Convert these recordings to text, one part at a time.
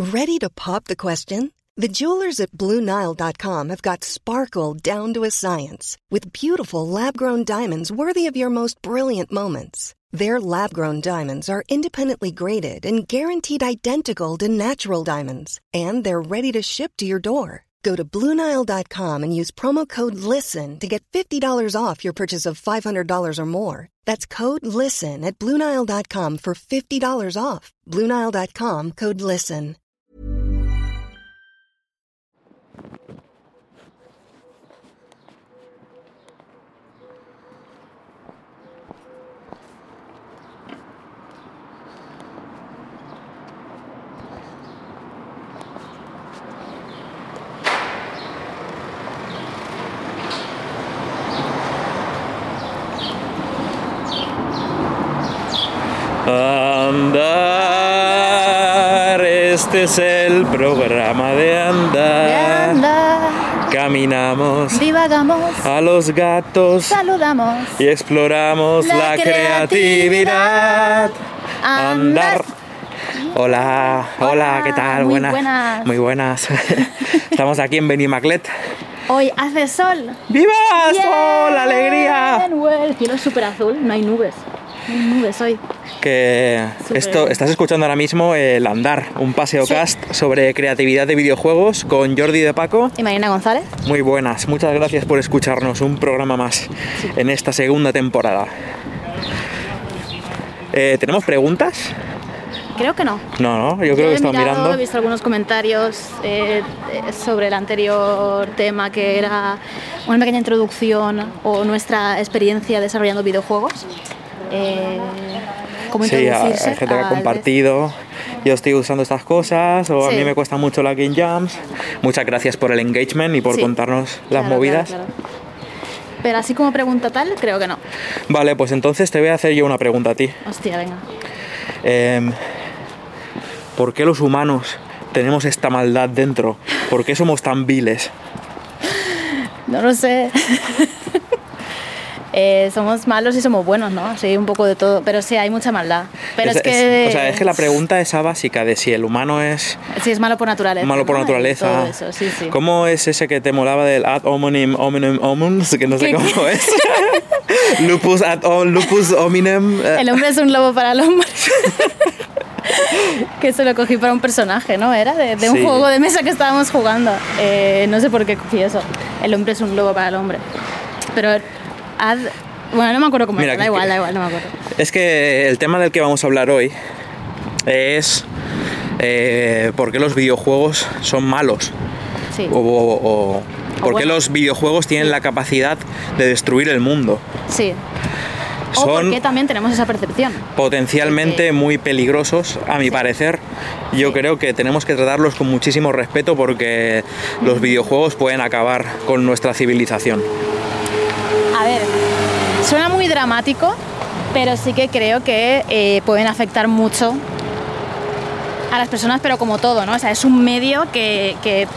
Ready to pop the question? The jewelers at BlueNile.com have got sparkle down to a science with beautiful lab-grown diamonds worthy of your most brilliant moments. Their lab-grown diamonds are independently graded and guaranteed identical to natural diamonds, and they're ready to ship to your door. Go to BlueNile.com and use promo code LISTEN to get $50 off your purchase of $500 or more. That's code LISTEN at BlueNile.com for $50 off. BlueNile.com, code LISTEN. Andar, este es el programa de andar. Caminamos, divagamos, a los gatos, saludamos y exploramos la creatividad. Andar. Hola, hola, ¿qué tal? Muy buenas. Muy buenas. Estamos aquí en Benimaclet. Hoy hace sol. ¡Viva! Bien, ¡Sol! ¡Alegría! El cielo es súper azul, no hay nubes. No hay nubes hoy. Que estás escuchando ahora mismo el Andar, un paseocast sobre creatividad de videojuegos con Jordi de Paco y Marina González. Muy buenas, muchas gracias por escucharnos, un programa más en esta segunda temporada. ¿Tenemos preguntas? Creo que no. No, yo creo que estamos mirando. He visto algunos comentarios sobre el anterior tema, que era una pequeña introducción o nuestra experiencia desarrollando videojuegos. Cómo introducirse. Hay gente que ha compartido. Yo estoy usando estas cosas, o a mí me cuesta mucho la Game Jams. Muchas gracias por el engagement y por contarnos las movidas. Claro. Pero así como pregunta tal, creo que no. Vale, pues entonces te voy a hacer yo una pregunta a ti. Hostia, venga. ¿Por qué los humanos tenemos esta maldad dentro? ¿Por qué somos tan viles? No lo sé. Somos malos y somos buenos, ¿no? Sí, un poco de todo, pero sí, hay mucha maldad. Pero es que la pregunta esa básica de si el humano es... Sí, es malo por naturaleza. Malo por naturaleza. Todo eso, sí. ¿Cómo es ese que te molaba del ad hominem homunus? Que no sé cómo es. Lupus ad lupus hominem. El hombre es un lobo para el hombre. Que se lo cogí para un personaje, ¿no? Era de un juego de mesa que estábamos jugando. No sé por qué cogí eso. El hombre es un lobo para el hombre. Pero... Bueno, no me acuerdo cómo era. Da igual, no me acuerdo. Es que el tema del que vamos a hablar hoy es por qué los videojuegos son malos. Sí. O por qué los videojuegos tienen la capacidad de destruir el mundo. Sí. O por qué también tenemos esa percepción. Potencialmente muy peligrosos, a mi parecer. Yo creo que tenemos que tratarlos con muchísimo respeto porque los videojuegos pueden acabar con nuestra civilización. A ver, suena muy dramático, pero sí que creo que pueden afectar mucho a las personas, pero como todo, ¿no? O sea, es un medio que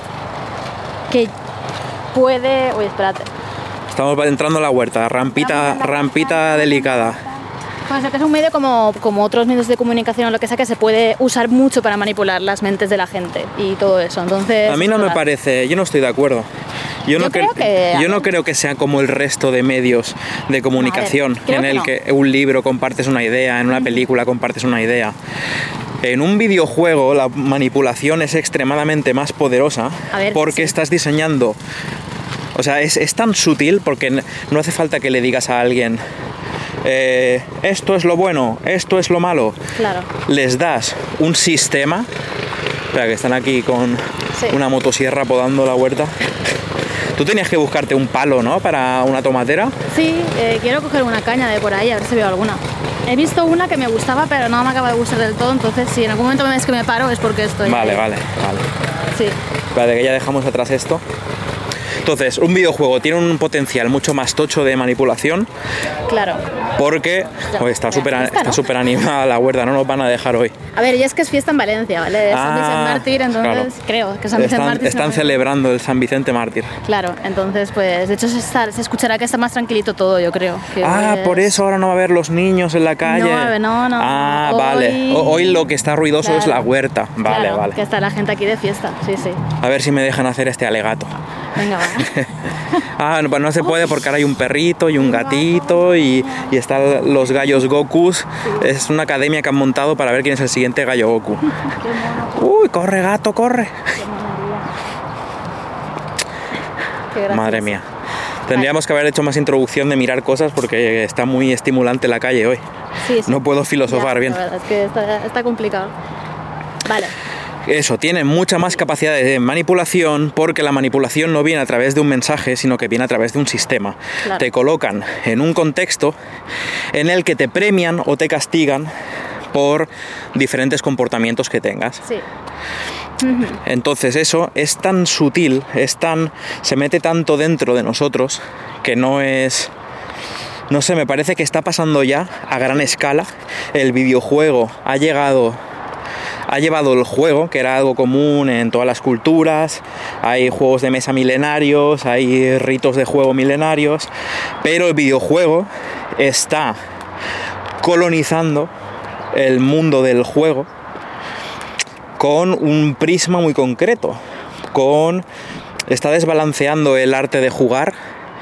puede... Uy, espérate. Estamos entrando a la huerta, rampita delicada. Bueno, que es un medio como otros medios de comunicación o lo que sea, que se puede usar mucho para manipular las mentes de la gente y todo eso. Entonces, a mí no me parece, yo no estoy de acuerdo. Yo no creo que sea como el resto de medios de comunicación, en el que un libro compartes una idea, en una película compartes una idea. En un videojuego la manipulación es extremadamente más poderosa porque estás diseñando... O sea, es tan sutil porque no hace falta que le digas a alguien esto es lo bueno, esto es lo malo. Claro. Les das un sistema. Espera, que están aquí con una motosierra podando la huerta. Tú tenías que buscarte un palo, ¿no? Para una tomatera. Sí, quiero coger una caña de por ahí, a ver si veo alguna. He visto una que me gustaba, pero no me acaba de gustar del todo, entonces si en algún momento me ves que me paro es porque estoy... Vale. Sí. Vale, que ya dejamos atrás esto. Entonces, un videojuego tiene un potencial mucho más tocho de manipulación. Claro. Porque está súper animada la huerta, no nos van a dejar hoy. A ver, y es que es fiesta en Valencia, ¿vale? Es San Vicente Mártir, entonces claro. Creo que San Vicente Mártir. Están celebrando el San Vicente Mártir. Claro, entonces pues de hecho se escuchará que está más tranquilito todo, yo creo. Por eso ahora no va a haber los niños en la calle. No. Hoy... vale. Hoy lo que está ruidoso claro. Es la huerta. Vale, claro, vale. Que está la gente aquí de fiesta, sí. A ver si me dejan hacer este alegato. Venga, va. No se puede porque ahora hay un perrito y un gatito y están los gallos Gokus. Es una academia que han montado para ver quién es el siguiente gallo Goku. Uy, corre gato, corre. Madre mía. Tendríamos que haber hecho más introducción de mirar cosas porque está muy estimulante la calle hoy. Sí. No puedo filosofar bien. La verdad es que está complicado. Vale. Eso, tiene mucha más capacidad de manipulación porque la manipulación no viene a través de un mensaje, sino que viene a través de un sistema. Claro. Te colocan en un contexto en el que te premian o te castigan por diferentes comportamientos que tengas. Sí. Entonces eso es tan sutil, se mete tanto dentro de nosotros que no sé, me parece que está pasando ya a gran escala. El videojuego ha llevado el juego, que era algo común en todas las culturas. Hay juegos de mesa milenarios, hay ritos de juego milenarios, pero el videojuego está colonizando el mundo del juego con un prisma muy concreto. Está desbalanceando el arte de jugar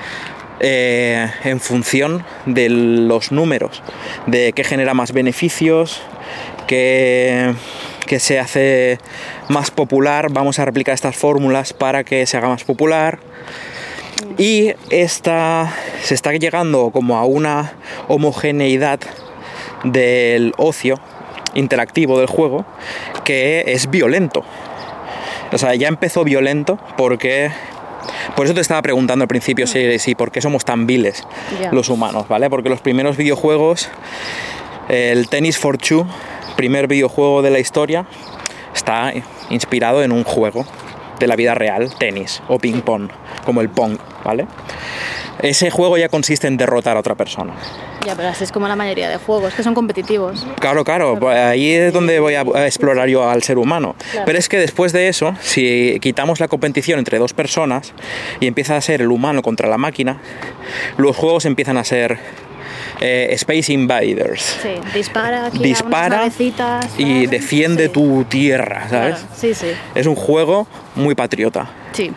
en función de los números, de qué genera más beneficios, que se hace más popular, vamos a replicar estas fórmulas para que se haga más popular. Y se está llegando como a una homogeneidad del ocio interactivo del juego que es violento. O sea, ya empezó violento porque... Por eso te estaba preguntando al principio si por qué somos tan viles los humanos, ¿vale? Porque los primeros videojuegos, el Tennis for Two, primer videojuego de la historia, está inspirado en un juego de la vida real, tenis o ping pong, como el Pong, ¿vale? Ese juego ya consiste en derrotar a otra persona. Ya, pero así es como la mayoría de juegos, que son competitivos. Claro, pues ahí es donde voy a explorar yo al ser humano. Claro. Pero es que después de eso, si quitamos la competición entre dos personas y empieza a ser el humano contra la máquina, los juegos empiezan a ser Space Invaders. Sí, dispara y defiende tu tierra, ¿sabes? Claro. Sí. Es un juego muy patriota. Sí.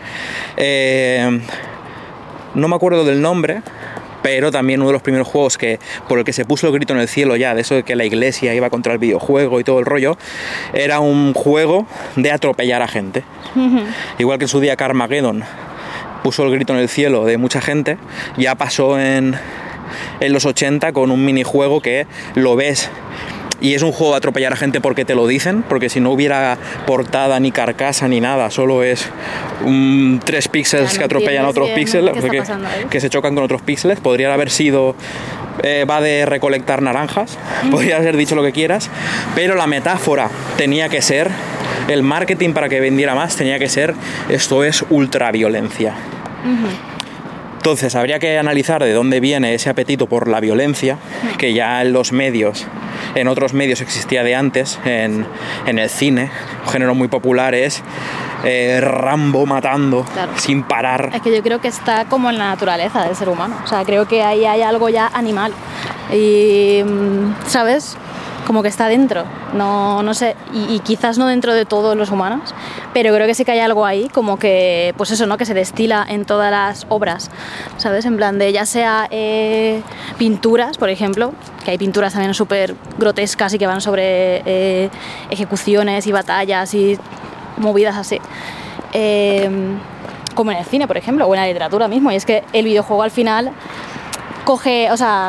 No me acuerdo del nombre, pero también uno de los primeros juegos por el que se puso el grito en el cielo ya, de eso de que la iglesia iba contra el videojuego y todo el rollo, era un juego de atropellar a gente. Igual que en su día Carmageddon puso el grito en el cielo de mucha gente, ya pasó en los 80 con un minijuego que lo ves y es un juego de atropellar a gente porque te lo dicen, porque si no hubiera portada ni carcasa ni nada, solo es 3 píxeles que atropellan a otros píxeles, que se chocan con otros píxeles. Podría haber sido va de recolectar naranjas, podría haber dicho lo que quieras, pero la metáfora tenía que ser, el marketing para que vendiera más tenía que ser, esto es ultraviolencia. Entonces habría que analizar de dónde viene ese apetito por la violencia, que ya en los medios, en otros medios existía de antes, en el cine, un género muy popular es Rambo matando, claro, sin parar. Es que yo creo que está como en la naturaleza del ser humano, o sea, creo que ahí hay algo ya animal y, ¿sabes?, como que está dentro, no sé, y quizás no dentro de todos los humanos, pero creo que sí que hay algo ahí, como que, pues eso, ¿no?, que se destila en todas las obras, ¿sabes? En plan de, ya sea pinturas, por ejemplo, que hay pinturas también súper grotescas y que van sobre ejecuciones y batallas y movidas así, como en el cine, por ejemplo, o en la literatura mismo, y es que el videojuego al final coge, o sea,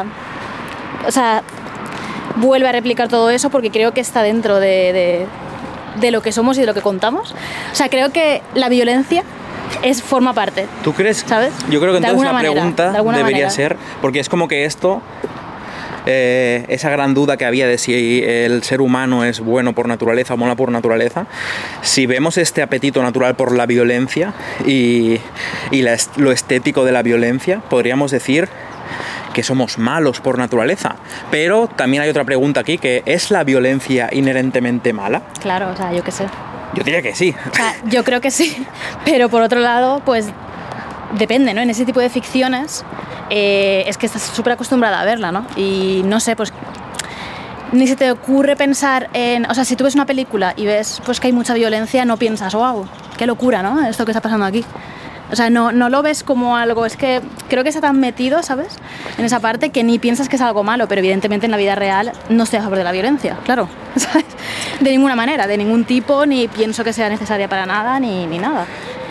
vuelve a replicar todo eso porque creo que está dentro de lo que somos y de lo que contamos. O sea, creo que la violencia forma parte. ¿Tú crees? ¿Sabes? Yo creo que entonces la pregunta debería ser, porque es como que esto, esa gran duda que había de si el ser humano es bueno por naturaleza o mola por naturaleza, si vemos este apetito natural por la violencia y y lo estético de la violencia, podríamos decir que somos malos por naturaleza. Pero también hay otra pregunta aquí, que ¿es la violencia inherentemente mala? Claro, o sea, yo qué sé. Yo diría que sí. O sea, yo creo que sí, pero por otro lado, pues depende, ¿no? En ese tipo de ficciones es que estás súper acostumbrada a verla, ¿no? Y no sé, pues ni se te ocurre pensar en... O sea, si tú ves una película y ves pues que hay mucha violencia, no piensas, wow, qué locura, ¿no? Esto que está pasando aquí. O sea, no lo ves como algo... Es que creo que está tan metido, ¿sabes? En esa parte que ni piensas que es algo malo, pero evidentemente en la vida real no estoy a favor de la violencia, claro. ¿Sabes? De ninguna manera, de ningún tipo, ni pienso que sea necesaria para nada, ni nada.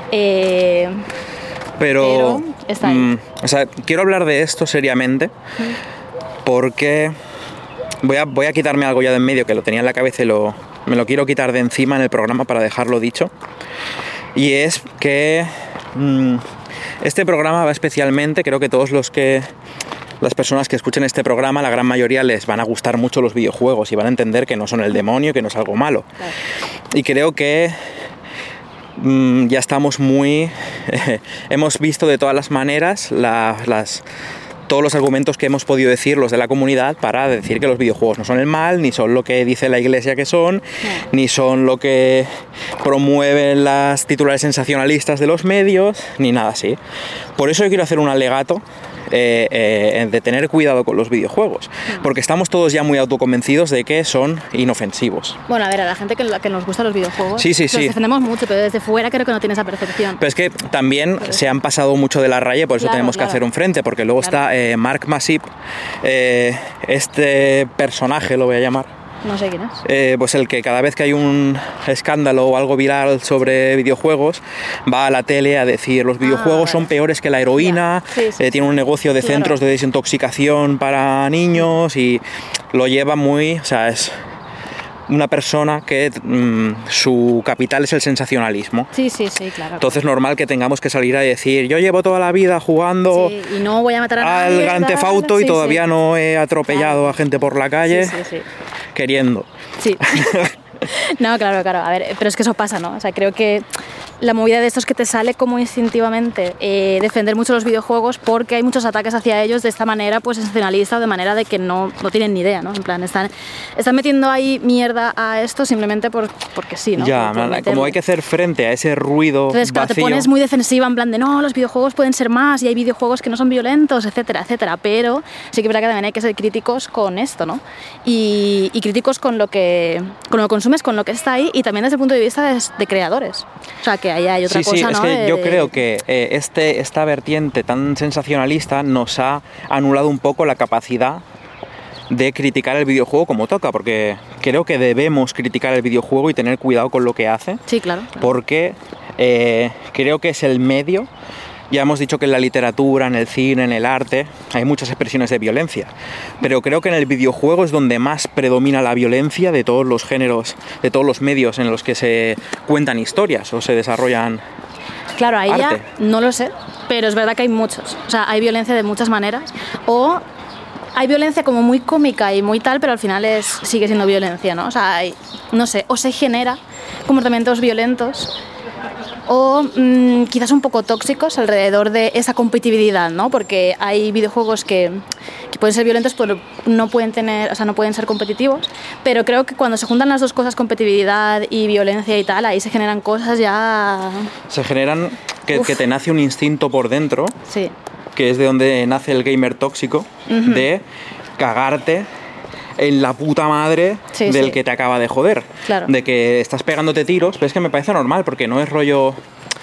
Pero está ahí. O sea, quiero hablar de esto seriamente porque voy a quitarme algo ya de en medio que lo tenía en la cabeza y me lo quiero quitar de encima en el programa para dejarlo dicho. Y es que este programa va especialmente, creo que las personas que escuchen este programa, la gran mayoría les van a gustar mucho los videojuegos y van a entender que no son el demonio, que no es algo malo. Claro. Y creo que ya estamos hemos visto de todas las maneras todos los argumentos que hemos podido decir los de la comunidad para decir que los videojuegos no son el mal, ni son lo que dice la iglesia que son, ni son lo que promueven las titulares sensacionalistas de los medios, ni nada así. Por eso yo quiero hacer un alegato de tener cuidado con los videojuegos, porque estamos todos ya muy autoconvencidos de que son inofensivos. Bueno, a ver, a la gente que nos gusta los videojuegos, los defendemos mucho, pero desde fuera creo que no tiene esa percepción. Pero es que también se han pasado mucho de la raya, por eso tenemos que hacer un frente, porque luego está Mark Masip, este personaje lo voy a llamar. No sé quién es. Pues el que cada vez que hay un escándalo o algo viral sobre videojuegos va a la tele a decir los videojuegos son peores que la heroína, tiene un negocio de centros de desintoxicación para niños y lo lleva muy... O sea, es una persona que su capital es el sensacionalismo. Sí, claro. Entonces es normal que tengamos que salir a decir yo llevo toda la vida jugando y no voy a matar a nadie, al Grand Theft Auto y todavía no he atropellado a gente por la calle queriendo. Sí. No, claro. A ver, pero es que eso pasa, ¿no? O sea, creo que la movida de esto es que te sale como instintivamente defender mucho los videojuegos porque hay muchos ataques hacia ellos de esta manera, pues sensacionalista, o de manera de que no tienen ni idea, ¿no? En plan, están metiendo ahí mierda a esto simplemente porque sí, ¿no? Ya, como hay que hacer frente a ese ruido entonces, claro, vacío. Te pones muy defensiva en plan de no, los videojuegos pueden ser más y hay videojuegos que no son violentos, etcétera, pero sí que es verdad que también hay que ser críticos con esto, ¿no? Y críticos con lo que consumes, con lo que está ahí y también desde el punto de vista de creadores. O sea, que ahí hay otra cosa, es ¿no? que yo creo que esta vertiente tan sensacionalista nos ha anulado un poco la capacidad de criticar el videojuego como toca, porque creo que debemos criticar el videojuego y tener cuidado con lo que hace. Sí, claro. Porque creo que es el medio. Ya hemos dicho que en la literatura, en el cine, en el arte, hay muchas expresiones de violencia. Pero creo que en el videojuego es donde más predomina la violencia de todos los géneros, de todos los medios en los que se cuentan historias o se desarrollan. Claro, ahí arte. Ya no lo sé, pero es verdad que hay muchos. O sea, hay violencia de muchas maneras. O hay violencia como muy cómica y muy tal, pero al final sigue siendo violencia, ¿no? O sea, no sé, o se genera comportamientos violentos o quizás un poco tóxicos alrededor de esa competitividad, ¿no? Porque hay videojuegos que pueden ser violentos, pero no pueden ser competitivos, pero creo que cuando se juntan las dos cosas, competitividad y violencia y tal, ahí se generan cosas ya... Se generan que te nace un instinto por dentro, que es de donde nace el gamer tóxico, de cagarte en la puta madre del que te acaba de joder. Claro. De que estás pegándote tiros, pero es que me parece normal, porque no es rollo...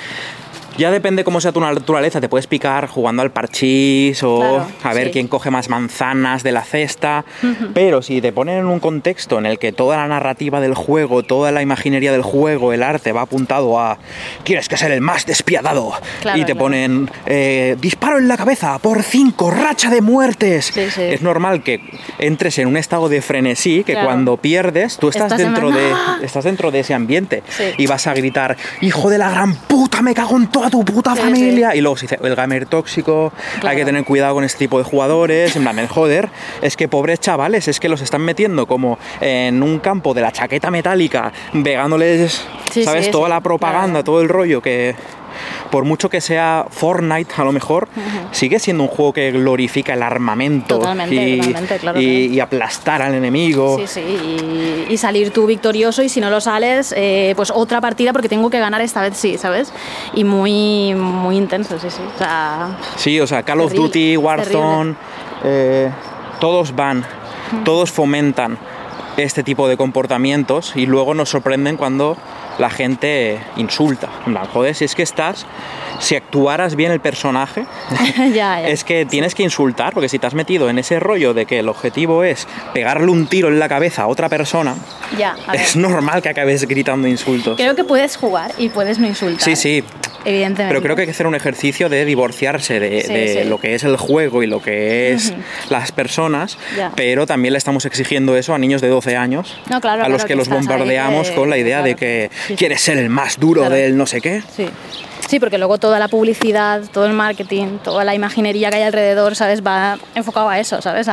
Ya depende cómo sea tu naturaleza, te puedes picar jugando al parchís o a ver quién coge más manzanas de la cesta, pero si te ponen en un contexto en el que toda la narrativa del juego, toda la imaginería del juego, el arte va apuntado a tienes que ser el más despiadado, y te ponen disparo en la cabeza por 5, racha de muertes, es normal que entres en un estado de frenesí que cuando pierdes tú estás dentro de ese ambiente y vas a gritar hijo de la gran puta, me cago en toda tu puta familia. Y luego se dice el gamer tóxico, hay que tener cuidado con este tipo de jugadores, en plan, joder, es que pobres chavales, es que los están metiendo como en un campo de la chaqueta metálica, pegándoles, ¿sabes? Toda la propaganda, todo el rollo que por mucho que sea Fortnite, a lo mejor, sigue siendo un juego que glorifica el armamento. Totalmente, claro. Y aplastar al enemigo. Sí, y salir tú victorioso, y si no lo sales, pues otra partida porque tengo que ganar esta vez, sí, ¿sabes? Y muy, muy intenso, sí. O sea, Call of Duty, Warzone, todos todos fomentan este tipo de comportamientos y luego nos sorprenden cuando la gente insulta. Joder, si actuaras bien el personaje, ya. Es que tienes que insultar, porque si te has metido en ese rollo de que el objetivo es pegarle un tiro en la cabeza a otra persona, es normal que acabes gritando insultos. Creo que puedes jugar y puedes no insultar. Sí. Evidentemente. Pero creo que hay que hacer un ejercicio de divorciarse de lo que es el juego y lo que es las personas, pero también le estamos exigiendo eso a niños de 12 años, a los que los bombardeamos con la idea de que quieres ser el más duro del no sé qué. Sí, porque luego toda la publicidad, todo el marketing, toda la imaginería que hay alrededor, ¿sabes? Va enfocado a eso, ¿sabes?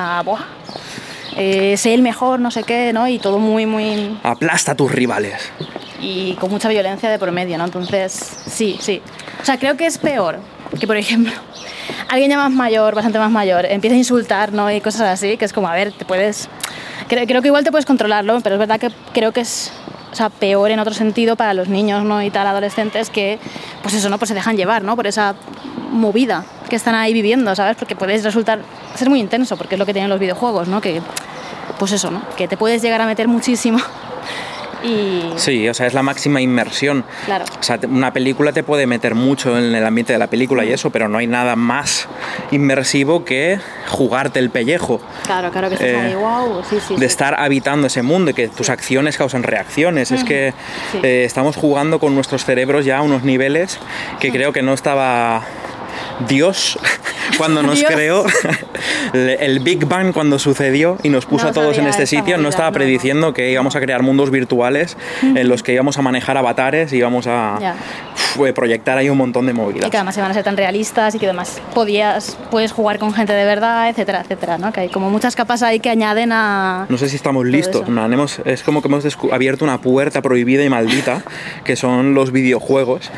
Sé el mejor, no sé qué, ¿no? Y todo muy, muy... Aplasta a tus rivales. Y con mucha violencia de por medio, ¿no? Entonces, sí. O sea, creo que es peor que, por ejemplo, alguien ya más mayor, bastante más mayor, empieza a insultar, ¿no? Y cosas así, que es como, a ver, te puedes... Creo que igual te puedes controlarlo, pero es verdad que creo que es... O sea, peor en otro sentido para los niños, ¿no? Y tal, adolescentes que, pues eso, ¿no? Pues se dejan llevar, ¿no? Por esa movida que están ahí viviendo, ¿sabes? Porque puedes ser muy intenso, porque es lo que tienen los videojuegos, ¿no? Que, pues eso, ¿no? Que te puedes llegar a meter muchísimo. Sí, o sea, es la máxima inmersión. Claro. O sea, una película te puede meter mucho en el ambiente de la película y eso, pero no hay nada más inmersivo que jugarte el pellejo. Claro, que estás ahí, wow, sí. De estar habitando ese mundo y que tus acciones causan reacciones. Es que estamos jugando con nuestros cerebros ya a unos niveles que creo que no estaba... Dios, cuando nos creó, el Big Bang cuando sucedió y nos puso a todos en este sitio, no estaba prediciendo que íbamos a crear mundos virtuales en los que íbamos a manejar avatares y íbamos a proyectar ahí un montón de movidas. Y que además iban a ser tan realistas y que además puedes jugar con gente de verdad, etcétera, ¿no? Que hay como muchas capas ahí que añaden a... No sé si estamos listos, es como que hemos abierto una puerta prohibida y maldita, que son los videojuegos.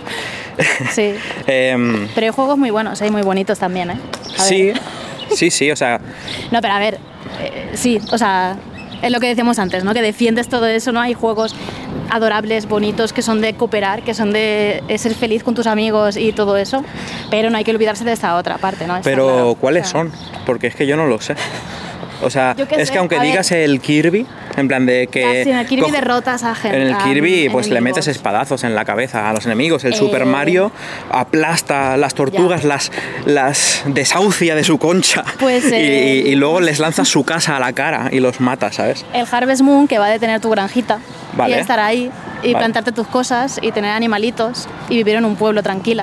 Sí, pero hay juegos muy buenos, muy bonitos también, ¿eh? Sí, o sea... No, pero a ver, sí, o sea, es lo que decíamos antes, ¿no? Que defiendes todo eso, ¿no? Hay juegos adorables, bonitos, que son de cooperar, que son de ser feliz con tus amigos y todo eso, pero no hay que olvidarse de esta otra parte, ¿no? Pero, claro, ¿cuáles son? Porque es que yo no lo sé. O sea, es que aunque digas el Kirby, en plan de que... Sí, en el Kirby derrotas a gente. En el Kirby pues le metes espadazos en la cabeza a los enemigos. El Super Mario aplasta las tortugas, las desahucia de su concha y luego les lanzas su casa a la cara y los mata, ¿sabes? El Harvest Moon, que va a detener tu granjita y estar ahí y plantarte tus cosas y tener animalitos y vivir en un pueblo tranquila.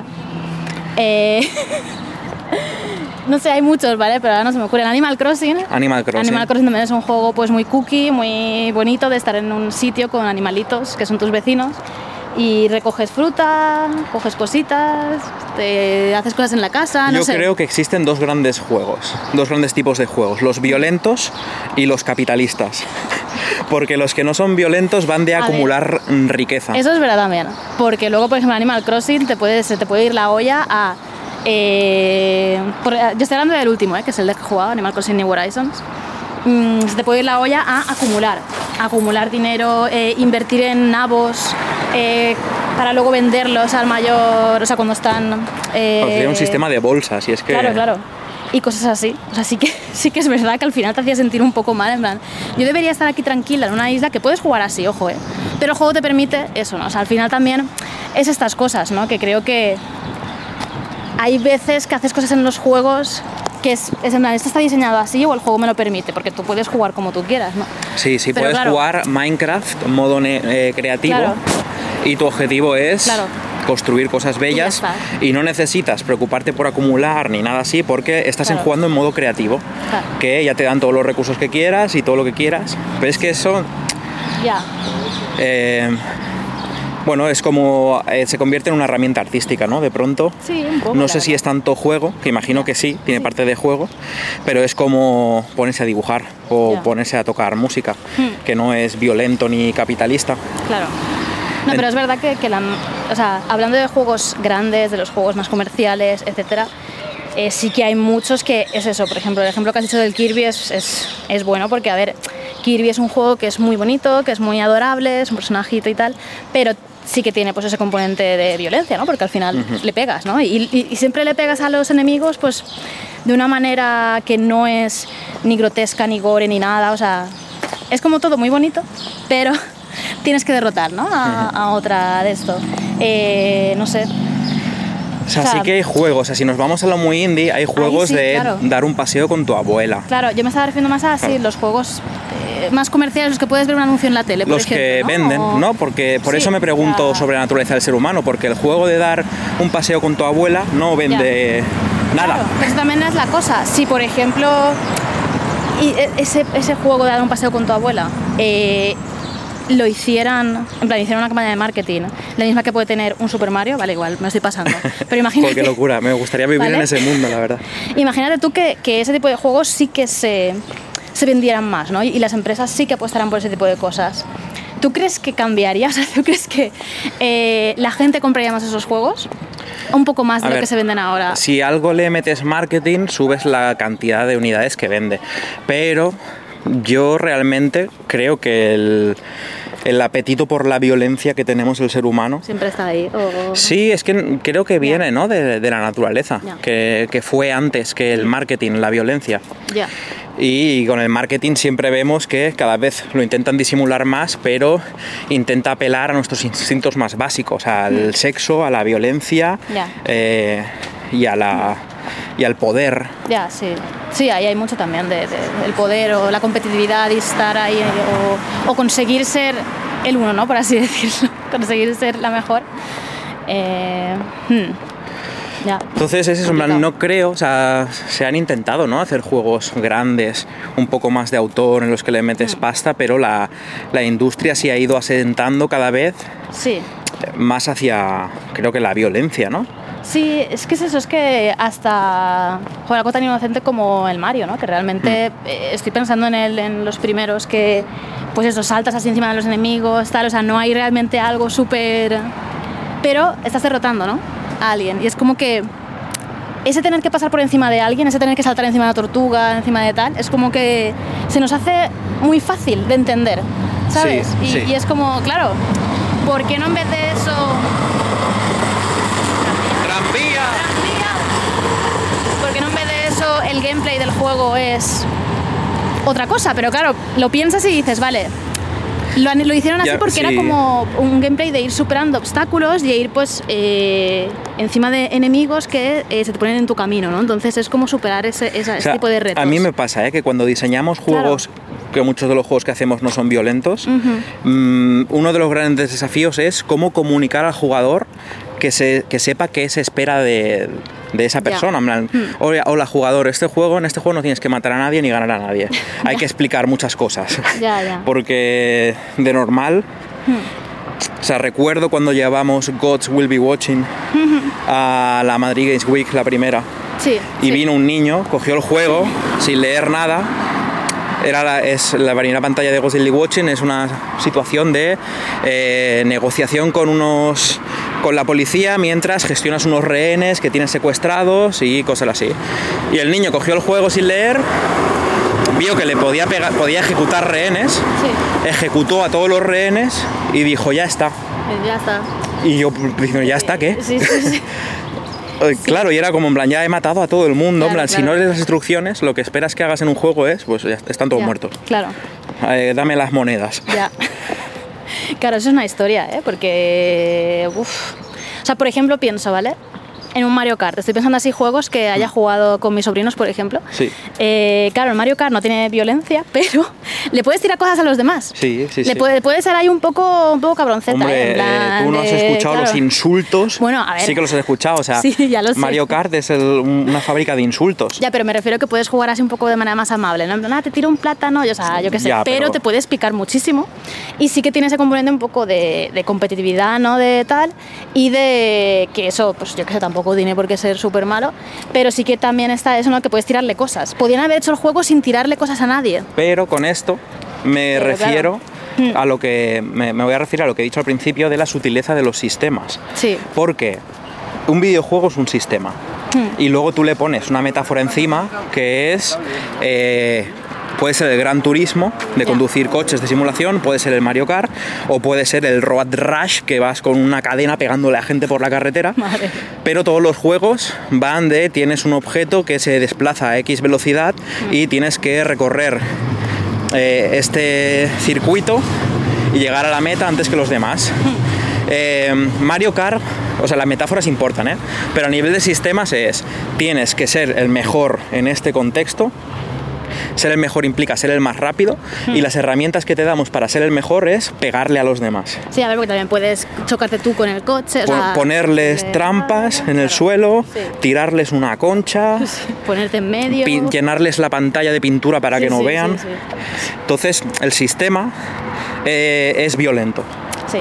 No sé, hay muchos, ¿vale? Pero ahora no se me ocurre. Animal Crossing también es un juego pues muy cookie, muy bonito, de estar en un sitio con animalitos que son tus vecinos y recoges fruta, coges cositas, haces cosas en la casa, no sé. Yo creo que existen dos grandes tipos de juegos, los violentos y los capitalistas. Porque los que no son violentos van de acumular riqueza. Eso es verdad también, porque luego, por ejemplo, en Animal Crossing se te puede ir la olla a... yo estoy hablando del último, que es el de que he jugado, Animal Crossing New Horizons. Se te puede ir la olla a acumular dinero, invertir en nabos para luego venderlos al mayor, o sea, cuando están... Sería un sistema de bolsas, y es que... Claro. Y cosas así. O sea, sí que es verdad que al final te hacía sentir un poco mal, en plan, yo debería estar aquí tranquila en una isla, que puedes jugar así, ojo, pero el juego te permite eso, ¿no? O sea, al final también es estas cosas, ¿no? Que creo que hay veces que haces cosas en los juegos que es en plan, esto está diseñado así o el juego me lo permite, porque tú puedes jugar como tú quieras, ¿no? Sí, pero puedes jugar Minecraft modo creativo, y tu objetivo es construir cosas bellas y no necesitas preocuparte por acumular ni nada así, porque estás jugando en modo creativo, que ya te dan todos los recursos que quieras y todo lo que quieras. Pero es que eso... bueno, es como se convierte en una herramienta artística, ¿no? De pronto. Sí, un poco. No sé si es tanto juego, que imagino que sí, tiene parte de juego, pero es como ponerse a dibujar o ponerse a tocar música, que no es violento ni capitalista. Claro. No, pero es verdad que o sea, hablando de juegos grandes, de los juegos más comerciales, etcétera, sí que hay muchos que es eso. Por ejemplo, el ejemplo que has dicho del Kirby es bueno porque, a ver, Kirby es un juego que es muy bonito, que es muy adorable, es un personajito y tal, pero sí que tiene pues ese componente de violencia, ¿no? Porque al final le pegas, ¿no? Y siempre le pegas a los enemigos pues de una manera que no es ni grotesca, ni gore, ni nada. O sea, es como todo muy bonito, pero tienes que derrotar, ¿no? A otra de esto. No sé. O sea, sí que hay juegos, o sea, si nos vamos a lo muy indie, hay juegos claro, dar un paseo con tu abuela. Claro, yo me estaba refiriendo más a los juegos más comerciales, los que puedes ver un anuncio en la tele, por los ejemplo, que venden, ¿no? Porque por eso me pregunto sobre la naturaleza del ser humano, porque el juego de dar un paseo con tu abuela no vende nada. Claro, pero eso también es la cosa. Si, por ejemplo, ese juego de dar un paseo con tu abuela lo hicieran, en plan, hicieran una campaña de marketing, la misma que puede tener un Super Mario, vale, igual, me lo estoy pasando, pero imagínate... Qué locura, me gustaría vivir en ese mundo, la verdad. Imagínate tú que ese tipo de juegos sí que se vendieran más, ¿no? Y las empresas sí que apostarán por ese tipo de cosas. ¿Tú crees que cambiaría? O sea, ¿tú crees que la gente compraría más esos juegos? Un poco más de lo que se venden ahora. Si algo le metes marketing, subes la cantidad de unidades que vende, pero... Yo realmente creo que el apetito por la violencia que tenemos el ser humano... Siempre está ahí. Sí, es que creo que viene, ¿no? de la naturaleza, que fue antes que el marketing, la violencia. Y con el marketing siempre vemos que cada vez lo intentan disimular más, pero intenta apelar a nuestros instintos más básicos, al sexo, a la violencia y al poder. Sí, ahí hay mucho también del poder o la competitividad y estar ahí o conseguir ser el uno, ¿no? Por así decirlo, conseguir ser la mejor. Entonces es eso, no creo, o sea, se han intentado, ¿no? Hacer juegos grandes, un poco más de autor en los que le metes pasta, pero la industria se ha ido asentando cada vez más hacia, creo que la violencia, ¿no? Sí, es que es eso, es que hasta algo tan inocente como el Mario, ¿no? Que realmente estoy pensando en los primeros que, pues eso, saltas así encima de los enemigos, tal, o sea, no hay realmente algo súper... Pero estás derrotando, ¿no? A alguien, y es como que ese tener que pasar por encima de alguien, ese tener que saltar encima de una tortuga, encima de tal, es como que se nos hace muy fácil de entender, ¿sabes? Y es como, claro, ¿por qué no en vez de eso... Porque no en vez de eso el gameplay del juego es otra cosa, pero claro, lo piensas y dices, vale, lo hicieron así porque era como un gameplay de ir superando obstáculos y de ir pues encima de enemigos que se te ponen en tu camino, ¿no? Entonces es como superar ese tipo de retos. A mí me pasa que cuando diseñamos juegos, que muchos de los juegos que hacemos no son violentos, uno de los grandes desafíos es cómo comunicar al jugador que sepa qué se espera de esa persona. Hola jugador, en este juego no tienes que matar a nadie ni ganar a nadie. Hay que explicar muchas cosas. Porque de normal... O sea, recuerdo cuando llevamos Gods Will Be Watching a la Madrid Games Week, la primera. Vino un niño, cogió el juego sin leer nada. La primera pantalla de Gods Will Be Watching es una situación de negociación con la policía mientras gestionas unos rehenes que tienes secuestrados y cosas así. Y el niño cogió el juego sin leer, vio que le podía ejecutar rehenes, ejecutó a todos los rehenes y dijo, ya está. Y yo diciendo, ¿ya está qué? Claro, y era como en plan, ya he matado a todo el mundo, en plan, si no lees las instrucciones, lo que esperas que hagas en un juego es, pues ya están todos muertos. Dame las monedas. Claro, eso es una historia, porque... O sea, por ejemplo, pienso, ¿vale? En un Mario Kart. Estoy pensando así juegos que haya jugado con mis sobrinos, por ejemplo. Claro, el Mario Kart no tiene violencia, pero le puedes tirar cosas a los demás. Puede ser ahí un poco cabronceta. Hombre, en plan tú no has escuchado los insultos. Bueno, a ver. Sí que los has escuchado, o sea, ya lo sé. Mario Kart es una fábrica de insultos. Ya, pero me refiero que puedes jugar así un poco de manera más amable, ¿no? En plan, te tiro un plátano, o sea, yo qué sé. Pero te puedes picar muchísimo. Y sí que tiene ese componente un poco de competitividad, ¿no? De tal. Y de que eso, pues yo qué sé, tampoco tiene por qué ser súper malo, pero sí que también está eso, ¿no? Que puedes tirarle cosas. Podían haber hecho el juego sin tirarle cosas a nadie. Pero con esto me refiero a lo que me voy a referir a lo que he dicho al principio de la sutileza de los sistemas. Sí. Porque un videojuego es un sistema. Y luego tú le pones una metáfora encima que es... puede ser el Gran Turismo, de conducir coches de simulación, puede ser el Mario Kart, o puede ser el Road Rush, que vas con una cadena pegándole a gente por la carretera. Madre. Pero todos los juegos van de tienes un objeto que se desplaza a X velocidad y tienes que recorrer este circuito y llegar a la meta antes que los demás. Mario Kart, o sea, las metáforas importan, pero a nivel de sistemas tienes que ser el mejor en este contexto. Ser el mejor implica ser el más rápido y las herramientas que te damos para ser el mejor es pegarle a los demás. Sí, a ver, porque también puedes chocarte tú con el coche. Ponerles trampas en el suelo, tirarles una concha, ponerte en medio, llenarles la pantalla de pintura para que no vean. Sí. Entonces, el sistema es violento. Sí.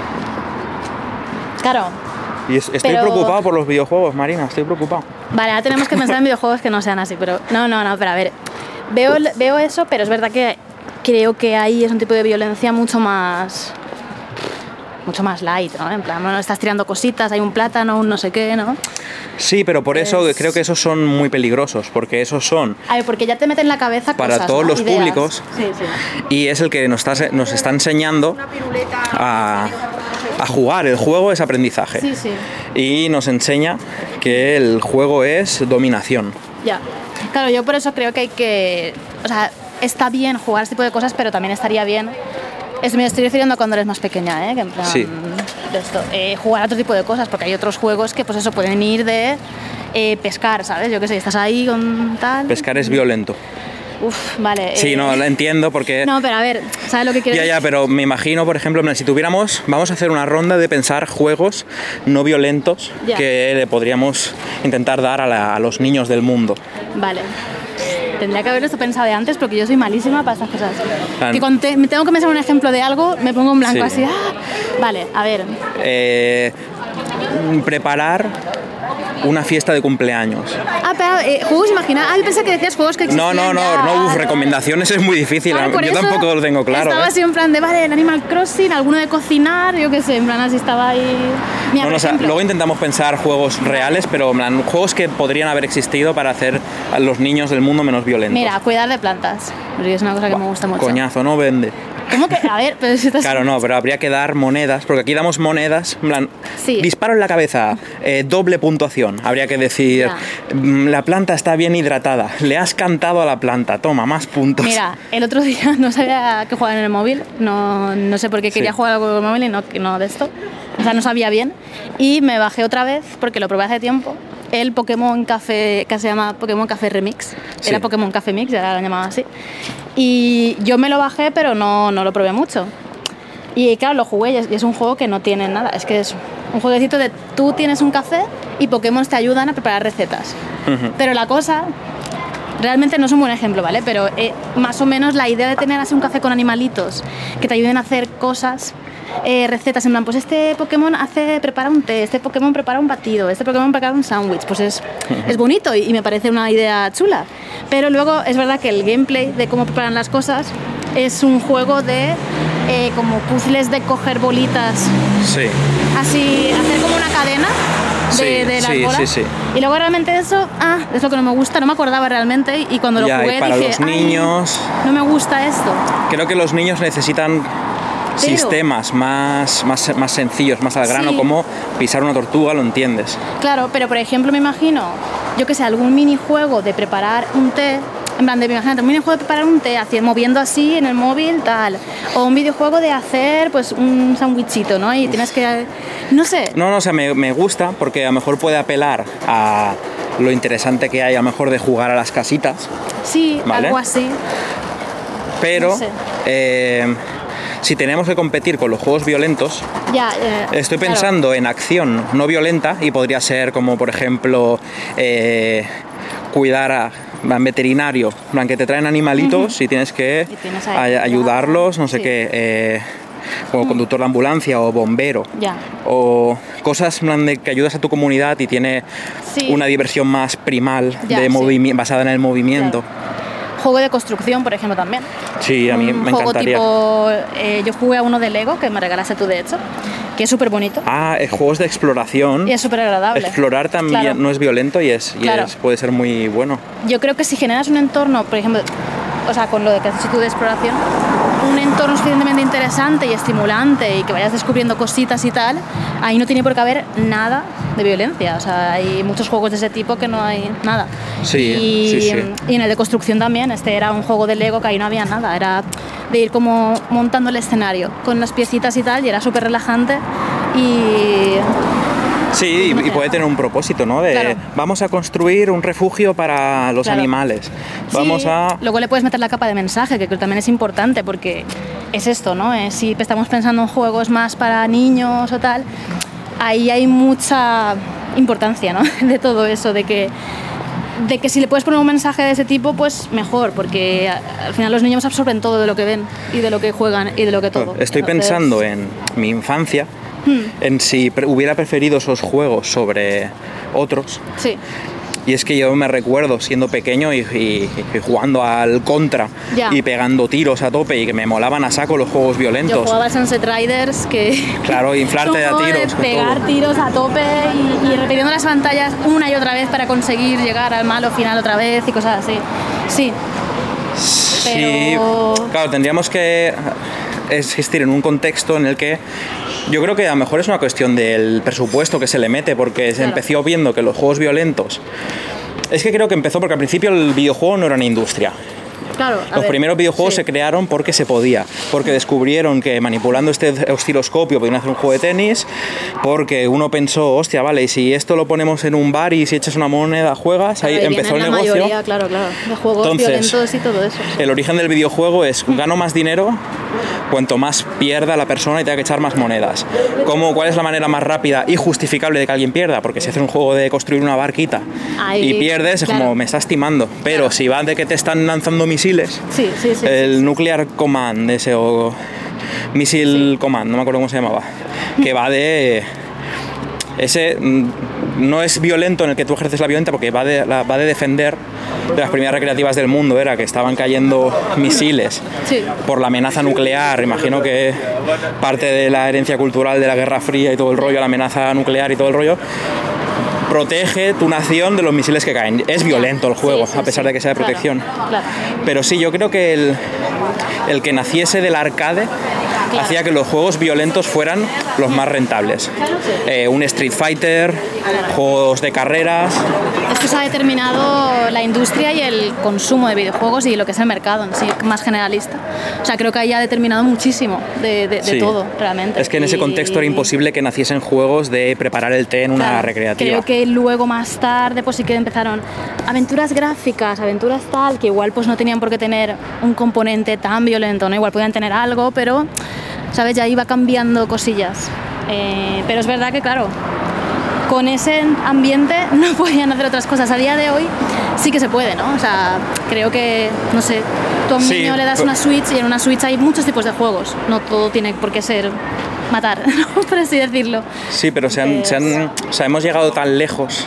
Claro. Y estoy preocupado por los videojuegos, Marina, estoy preocupado. Vale, ahora tenemos que pensar en videojuegos que no sean así, pero no, pero a ver, veo eso, pero es verdad que creo que ahí es un tipo de violencia mucho más light, ¿no? En plan, bueno, estás tirando cositas, hay un plátano, un no sé qué, ¿no? Sí, pero por eso creo que esos son muy peligrosos, porque esos son... A ver, porque ya te meten en la cabeza para cosas, todos, ¿no? Los ideas. públicos. Sí. Y es el que nos está enseñando a jugar. El juego es aprendizaje. Sí. Y nos enseña que el juego es dominación. Ya. Claro, yo por eso creo que hay que... O sea, está bien jugar este tipo de cosas, pero también estaría bien... me estoy refiriendo a cuando eres más pequeña, que en plan, sí. De esto, jugar a otro tipo de cosas, porque hay otros juegos que pues eso pueden ir de pescar, ¿sabes? Yo qué sé, estás ahí con tal... Pescar es violento. Uf, vale. Sí, no, lo entiendo porque... No, pero a ver, ¿sabes lo que quiero decir? Ya, pero me imagino, por ejemplo, si tuviéramos... Vamos a hacer una ronda de pensar juegos no violentos que le podríamos intentar dar a los niños del mundo. Vale. Tendría que haberlo esto pensado de antes porque yo soy malísima para estas cosas. Que cuando me tengo que pensar un ejemplo de algo, me pongo en blanco así. Vale, a ver. Preparar una fiesta de cumpleaños. Pero juegos, imagina. Yo pensé que decías juegos que existían. No, recomendaciones es muy difícil. Yo tampoco lo tengo claro. Estaba así en plan de, el Animal Crossing, alguno de cocinar, yo qué sé, en plan así estaba ahí. Mira, luego intentamos pensar juegos reales, pero en plan, juegos que podrían haber existido para hacer a los niños del mundo menos violentos. Mira, cuidar de plantas, porque es una cosa que me gusta mucho. Coñazo, no vende. ¿Cómo que? A ver, pero si estás... Claro, no, pero habría que dar monedas, porque aquí damos monedas, en plan, disparo en la cabeza, doble puntuación. Habría que decir, la planta está bien hidratada, le has cantado a la planta, toma, más puntos. Mira, el otro día no sabía que jugar en el móvil, no sé por qué quería jugar algo con el móvil y no de esto, o sea, no sabía bien, y me bajé otra vez, porque lo probé hace tiempo, el Pokémon Café, que se llama Pokémon Café Remix, era Pokémon Café Mix, ya lo llamaban así. Y yo me lo bajé, pero no lo probé mucho. Y claro, lo jugué y es un juego que no tiene nada. Es que es un jueguecito de tú tienes un café y Pokémon te ayudan a preparar recetas. Uh-huh. Pero la cosa, realmente no es un buen ejemplo, ¿vale? Pero más o menos la idea de tener así un café con animalitos que te ayuden a hacer cosas, recetas, en plan, pues este Pokémon prepara un té, este Pokémon prepara un batido, este Pokémon prepara un sándwich, pues es bonito y me parece una idea chula. Pero luego es verdad que el gameplay de cómo preparan las cosas es un juego de como puzzles de coger bolitas, así, hacer como una cadena de las bolas. Sí. Y luego realmente eso, es lo que no me gusta, no me acordaba realmente y cuando lo jugué para dije, los niños, no me gusta esto. Creo que los niños necesitan sistemas más sencillos, más al grano, como pisar una tortuga, lo entiendes. Claro, pero por ejemplo me imagino, yo que sé, algún minijuego de preparar un té, en plan de, imagínate, un minijuego de preparar un té, moviendo así en el móvil, tal, o un videojuego de hacer pues un sándwichito, ¿no? Y tienes que, no sé. No, o sea, me gusta porque a lo mejor puede apelar a lo interesante que hay a lo mejor de jugar a las casitas. Sí, ¿vale? Algo así. Pero... No sé. Si tenemos que competir con los juegos violentos, estoy pensando en acción no violenta y podría ser como, por ejemplo, cuidar a veterinario, que te traen animalitos y tienes que ayudarlos, no sé qué, como conductor de ambulancia o bombero, o cosas que ayudas a tu comunidad y tiene una diversión más primal basada en el movimiento. juego de construcción, por ejemplo, también. Sí, a mí me encantaría. Tipo, yo jugué a uno de Lego, que me regalaste tú, de hecho, que es súper bonito. Juegos de exploración. Y es súper agradable. Explorar también no es violento y puede ser muy bueno. Yo creo que si generas un entorno, por ejemplo, o sea, con lo de que has hecho tú de exploración, un entorno suficientemente interesante y estimulante y que vayas descubriendo cositas y tal, ahí no tiene por qué haber nada de violencia. O sea, hay muchos juegos de ese tipo que no hay nada. Sí. Y en el de construcción también, era un juego de Lego que ahí no había nada, era de ir como montando el escenario con las piecitas y tal, y era súper relajante y... Sí, y puede tener un propósito, ¿no? Vamos a construir un refugio para los animales. Luego le puedes meter la capa de mensaje, que creo también es importante, porque es esto, ¿no? Si estamos pensando en juegos más para niños o tal, ahí hay mucha importancia, ¿no? De todo eso, de que si le puedes poner un mensaje de ese tipo, pues mejor, porque al final los niños absorben todo de lo que ven y de lo que juegan y de lo que todo. Estoy pensando en mi infancia, en si hubiera preferido esos juegos sobre otros. Sí. Y es que yo me recuerdo siendo pequeño y jugando al Contra y pegando tiros a tope, y que me molaban a saco los juegos violentos. Yo jugaba a Sunset Riders, que... Claro, inflarte a tiros. Pegar tiros a tope y repitiendo las pantallas una y otra vez para conseguir llegar al malo final otra vez y cosas así. Sí. Pero... Sí, claro, tendríamos que existir en un contexto en el que yo creo que a lo mejor es una cuestión del presupuesto que se le mete, porque se empezó viendo que los juegos violentos... Es que creo que empezó porque al principio el videojuego no era una industria. Claro, los primeros videojuegos se crearon porque se podía, porque descubrieron que manipulando este osciloscopio podían hacer un juego de tenis, porque uno pensó, hostia, vale, y si esto lo ponemos en un bar y si echas una moneda juegas, ahí empezó el negocio. Mayoría, claro, de juegos violentos y todo eso. Sí. El origen del videojuego es, gano más dinero cuanto más pierda la persona y tenga que echar más monedas. ¿Cuál es la manera más rápida y justificable de que alguien pierda? Porque si haces un juego de construir una barquita y pierdes, es como, me estás timando. Pero si va de que te están lanzando misiles, el Nuclear Command ese, o Missile Command, no me acuerdo cómo se llamaba, que va de... Ese no es violento en el que tú ejerces la violencia, porque va de defender. De las primeras recreativas del mundo era que estaban cayendo misiles por la amenaza nuclear. Imagino que parte de la herencia cultural de la Guerra Fría y todo el rollo, la amenaza nuclear y todo el rollo, protege tu nación de los misiles que caen. Es violento el juego, a pesar de que sea de protección. Claro. Pero sí, yo creo que el que naciese del arcade hacía que los juegos violentos fueran los más rentables. Un Street Fighter, juegos de carreras... Es que se ha determinado la industria y el consumo de videojuegos y lo que es el mercado en sí, más generalista. O sea, creo que ahí ha determinado muchísimo de todo, realmente. Es que en ese contexto era imposible que naciesen juegos de preparar el té en una recreativa. Creo que luego, más tarde, pues sí que empezaron aventuras gráficas, aventuras tal, que igual pues no tenían por qué tener un componente tan violento, ¿no? Igual podían tener algo, pero, ¿sabes? Ya iba cambiando cosillas. Pero es verdad que, claro, con ese ambiente no podían hacer otras cosas. A día de hoy sí que se puede, ¿no? O sea, creo que, no sé, tú a un niño le das una Switch y en una Switch hay muchos tipos de juegos. No todo tiene por qué ser matar, ¿no? Por así decirlo. Sí, pero hemos llegado tan lejos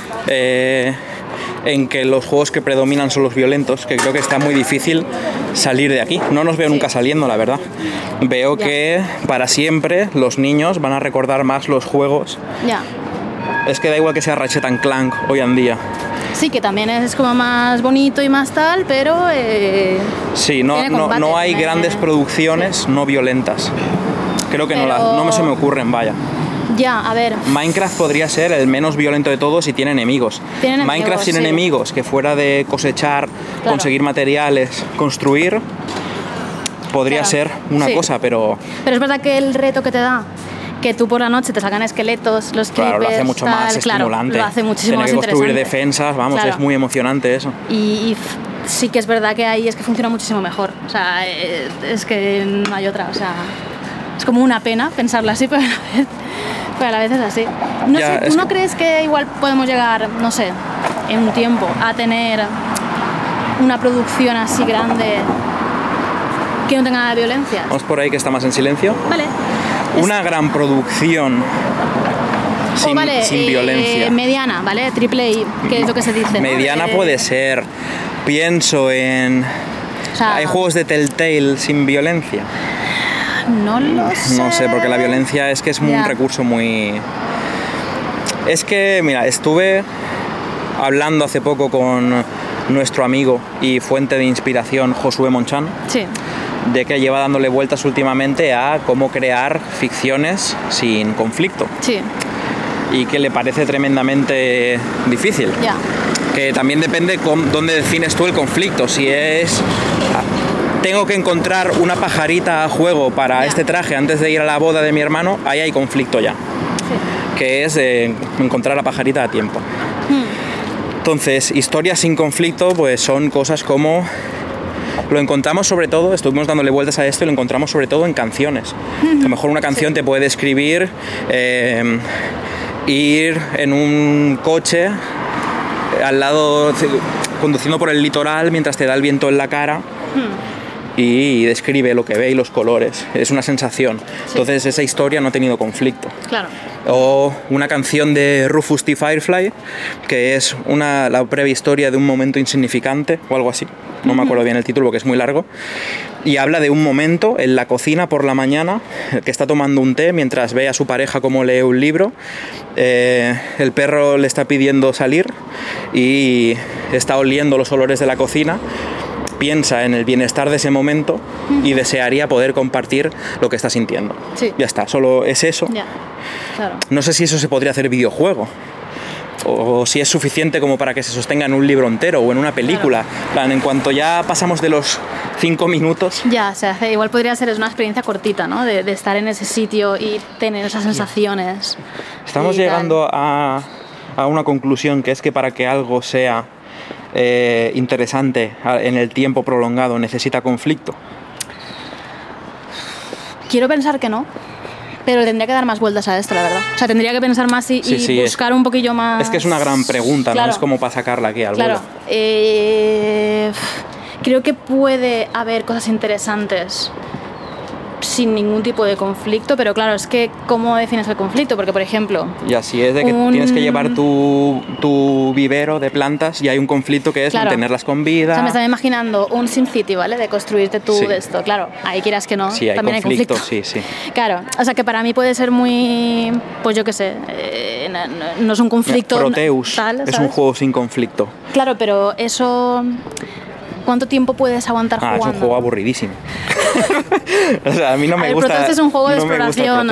en que los juegos que predominan son los violentos, que creo que está muy difícil salir de aquí. No nos veo nunca saliendo, la verdad. Veo que para siempre los niños van a recordar más los juegos. Es que da igual que sea Ratchet & Clank hoy en día. Sí, que también es como más bonito y más tal, pero... sí, no hay grandes producciones no violentas. Creo que no se me ocurren, vaya. Ya, a ver. Minecraft podría ser el menos violento de todos y tiene enemigos. Minecraft sin enemigos, que fuera de cosechar, conseguir materiales, construir, podría ser una cosa, pero... Pero es verdad que el reto que te da, que tú por la noche te sacan esqueletos, los creepers, lo hace mucho más estimulante. Lo hace muchísimo más interesante. Tener que construir defensas, es muy emocionante eso. Y sí que es verdad que ahí es que funciona muchísimo mejor. O sea, es que no hay otra, o sea... Es como una pena pensarlo así, pero a la vez es así. No sé, ¿tú no crees que igual podemos llegar, no sé, en un tiempo a tener una producción así grande que no tenga nada de violencia? Vamos por ahí, que está más en silencio. Vale. Una gran producción sin violencia. Mediana, ¿vale? Triple A, que es lo que se dice. Mediana puede ser... Pienso en... O sea, ¿hay juegos de Telltale sin violencia? No lo sé. No sé, porque la violencia es que es un recurso muy... Es que, mira, estuve hablando hace poco con nuestro amigo y fuente de inspiración, Josué Monchan, de que lleva dándole vueltas últimamente a cómo crear ficciones sin conflicto. Sí. Y que le parece tremendamente difícil. Que también depende dónde defines tú el conflicto. Si es... tengo que encontrar una pajarita a juego para este traje antes de ir a la boda de mi hermano, ahí hay conflicto ya. Que es encontrar la pajarita a tiempo. Entonces, historias sin conflicto pues son cosas como... Lo encontramos sobre todo, estuvimos dándole vueltas a esto y lo encontramos sobre todo en canciones. A lo mejor una canción te puede describir ir en un coche al lado, conduciendo por el litoral mientras te da el viento en la cara. Y describe lo que ve y los colores. Es una sensación. Entonces esa historia no ha tenido conflicto. Claro. O una canción de Rufus T. Firefly, que es la breve historia de un momento insignificante o algo así. No me acuerdo bien el título porque es muy largo. Y habla de un momento en la cocina por la mañana, que está tomando un té mientras ve a su pareja cómo lee un libro. El perro le está pidiendo salir y está oliendo los olores de la cocina. Piensa en el bienestar de ese momento y desearía poder compartir lo que está sintiendo. Ya está, solo es eso. Claro. No sé si eso se podría hacer videojuego o si es suficiente como para que se sostenga en un libro entero o en una película. Claro. En cuanto ya pasamos de los 5 minutos... Ya, se hace, igual podría ser una experiencia cortita, ¿no? De estar en ese sitio y tener esas sensaciones. Estamos llegando a una conclusión, que es que para que algo sea interesante en el tiempo prolongado necesita conflicto. Quiero pensar que no, pero tendría que dar más vueltas a esto, la verdad. O sea, tendría que pensar más y buscar un poquillo más... Es que es una gran pregunta, claro. No es como para sacarla aquí al vuelo. Creo que puede haber cosas interesantes sin ningún tipo de conflicto, pero claro, es que ¿cómo defines el conflicto? Porque, por ejemplo... Y así es de que tienes que llevar tu vivero de plantas y hay un conflicto que es mantenerlas con vida. O sea, me estaba imaginando un SimCity, ¿vale? De construirte tú de esto. Claro, ahí quieras que no, sí, también hay conflicto. Sí. Claro, o sea, que para mí puede ser muy... Pues yo qué sé, no es un conflicto... Proteus tal, ¿sabes? Es un juego sin conflicto. Claro, pero eso... ¿Cuánto tiempo puedes aguantar jugando? Es un juego aburridísimo. O sea, a mí no me gusta. Proteus es un juego de exploración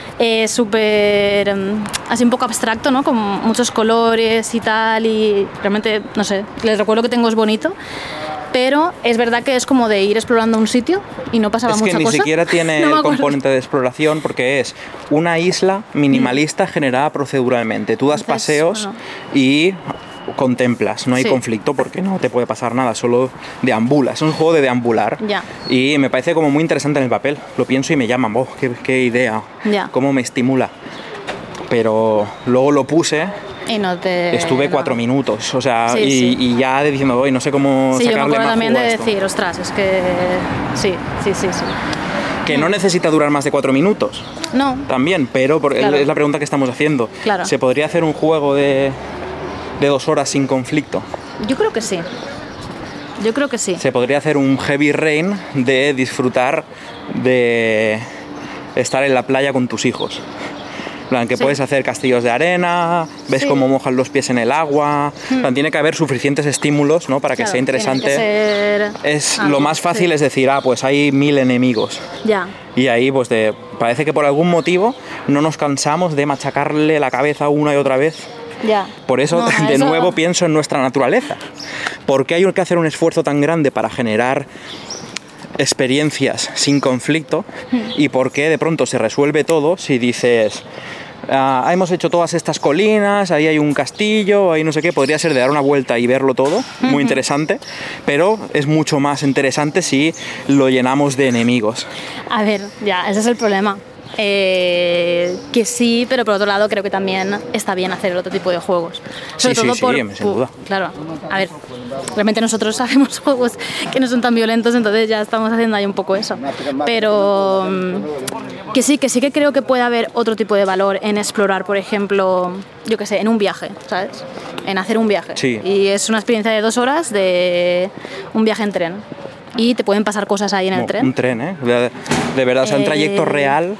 súper así un poco abstracto, ¿no? Con muchos colores y tal, y realmente, no sé, les recuerdo que tengo es bonito, pero es verdad que es como de ir explorando un sitio y no pasaba mucha cosa. Es que ni siquiera tiene el componente de exploración porque es una isla minimalista generada proceduralmente. Tú das paseos y contemplas, no hay conflicto porque no te puede pasar nada, solo deambulas, es un juego de deambular y me parece como muy interesante en el papel, lo pienso y me llama, qué idea, cómo me estimula, pero luego lo puse y estuve 4 minutos, o sea, y ya diciendo, no sé cómo sacarle más jugo a esto. Sí, yo me acuerdo también de decir, ostras, es que sí. Que no necesita durar más de 4 minutos. No. También, pero es la pregunta que estamos haciendo. Claro. ¿Se podría hacer un juego de 2 horas sin conflicto? Yo creo que sí. Se podría hacer un Heavy Rain de disfrutar de estar en la playa con tus hijos. Que puedes hacer castillos de arena, ves cómo mojan los pies en el agua. Tiene que haber suficientes estímulos, ¿no? Para que sea interesante. Lo más fácil es decir, pues hay 1000 enemigos. Y ahí pues parece que por algún motivo no nos cansamos de machacarle la cabeza una y otra vez. Por eso, nuevo pienso en nuestra naturaleza. ¿Por qué hay que hacer un esfuerzo tan grande para generar experiencias sin conflicto? ¿Y por qué de pronto se resuelve todo si dices, hemos hecho todas estas colinas, ahí hay un castillo, ahí no sé qué? Podría ser de dar una vuelta y verlo todo, muy interesante, pero es mucho más interesante si lo llenamos de enemigos. A ver, ese es el problema. Que sí, pero por otro lado creo que también está bien hacer otro tipo de juegos. Sobre todo sin duda. Claro, a ver, realmente nosotros hacemos juegos que no son tan violentos, entonces ya estamos haciendo ahí un poco eso. Pero que sí que creo que puede haber otro tipo de valor en explorar, por ejemplo, yo qué sé, en un viaje, ¿sabes? en hacer un viaje. Sí. Y es una experiencia de 2 horas de un viaje en tren. Y te pueden pasar cosas ahí en el tren. Un tren, ¿eh? De verdad, o sea, un trayecto real,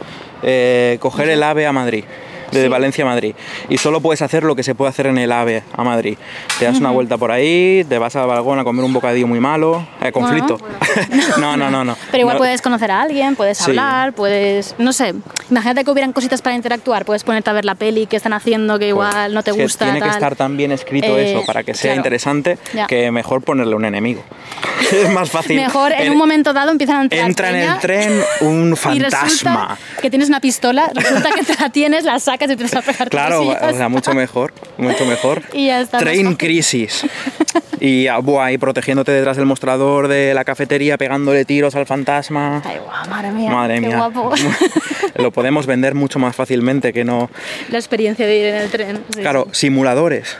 coger el AVE a Madrid. De Valencia a Madrid. Y solo puedes hacer lo que se puede hacer en el AVE a Madrid. Te das una vuelta por ahí, te vas al balcón a comer un bocadillo muy malo. Conflicto. No. Pero igual puedes conocer a alguien, puedes hablar, puedes... No sé, imagínate que hubieran cositas para interactuar. Puedes ponerte a ver la peli que están haciendo que igual no te gusta. Tiene que estar tan bien escrito eso para que sea interesante, que mejor ponerle un enemigo. Es más fácil. Mejor en un momento dado empiezan a entrar. Entra en el tren un fantasma. Y que tienes una pistola, resulta que te la tienes, la sacas y empiezas a pegar. Claro, o sea, mucho mejor. Y ya está. Train Crisis. Y ahí protegiéndote detrás del mostrador de la cafetería, pegándole tiros al fantasma. Ay, guau, madre mía. Madre mía. Qué guapo. Lo podemos vender mucho más fácilmente que no. La experiencia de ir en el tren. Sí, claro, simuladores.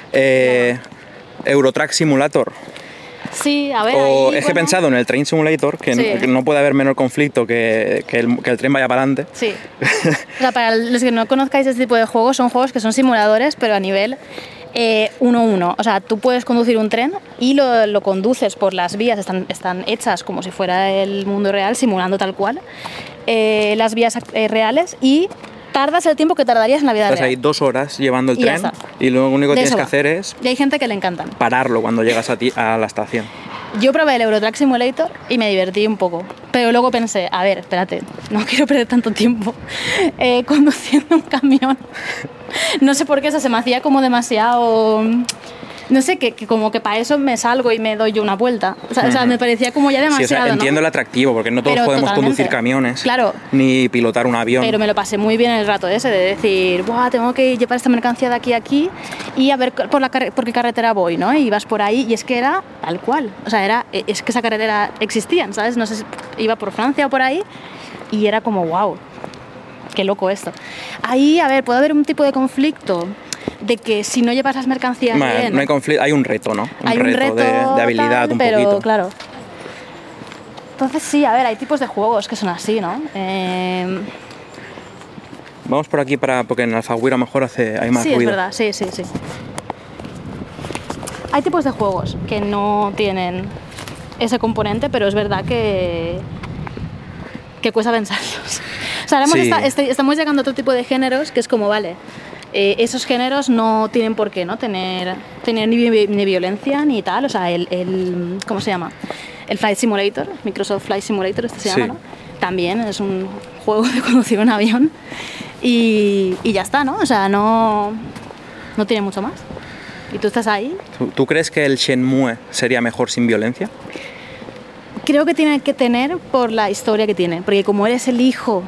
Eurotrack Simulator. Sí, a ver. O he pensado en el Train Simulator, que no puede haber menor conflicto que el tren vaya para adelante. Sí. O sea, para los que no conozcáis este tipo de juegos, son juegos que son simuladores, pero a nivel 1-1. O sea, tú puedes conducir un tren y lo conduces por las vías, están hechas como si fuera el mundo real, simulando tal cual las vías reales, y tardas el tiempo que tardarías en la vida real. Estás ahí 2 horas llevando el tren y lo único que tienes que hacer es... Y hay gente que le encantan. Pararlo cuando llegas a la estación. Yo probé el Eurotrack Simulator y me divertí un poco. Pero luego pensé, a ver, espérate, no quiero perder tanto tiempo conduciendo un camión. No sé por qué, se me hacía como demasiado... No sé, que como que para eso me salgo y me doy yo una vuelta. O sea, me parecía como ya demasiado, sí, o sea, entiendo el atractivo, porque no todos podemos conducir camiones, ni pilotar un avión. Pero me lo pasé muy bien el rato ese de decir, ¡buah, tengo que llevar esta mercancía de aquí a aquí y a ver por qué carretera voy!, ¿no? Y vas por ahí y es que era tal cual. O sea, es que esa carretera existía, ¿sabes? No sé si iba por Francia o por ahí y era como, ¡wow! ¡Qué loco esto! Ahí, a ver, puede haber un tipo de conflicto de que si no llevas las mercancías bien... No hay conflicto, hay un reto, ¿no? Hay un reto de habilidad, tal, un pero, poquito. Claro. Entonces sí, a ver, hay tipos de juegos que son así, ¿no? Vamos por aquí porque en Alfaguira a lo mejor hay más ruido. Sí, es verdad, sí. Hay tipos de juegos que no tienen ese componente, pero es verdad que cuesta pensarlos. O sea, ahora estamos llegando a otro tipo de géneros que es como, vale... esos géneros no tienen por qué, ¿no? tener ni violencia ni tal. O sea, ¿cómo se llama? El Flight Simulator, Microsoft Flight Simulator, se llama, ¿no? También es un juego de conducir un avión y ya está, ¿no? O sea, no tiene mucho más. Y tú estás ahí. ¿Tú crees que el Shenmue sería mejor sin violencia? Creo que tiene que tener por la historia que tiene, porque como eres el hijo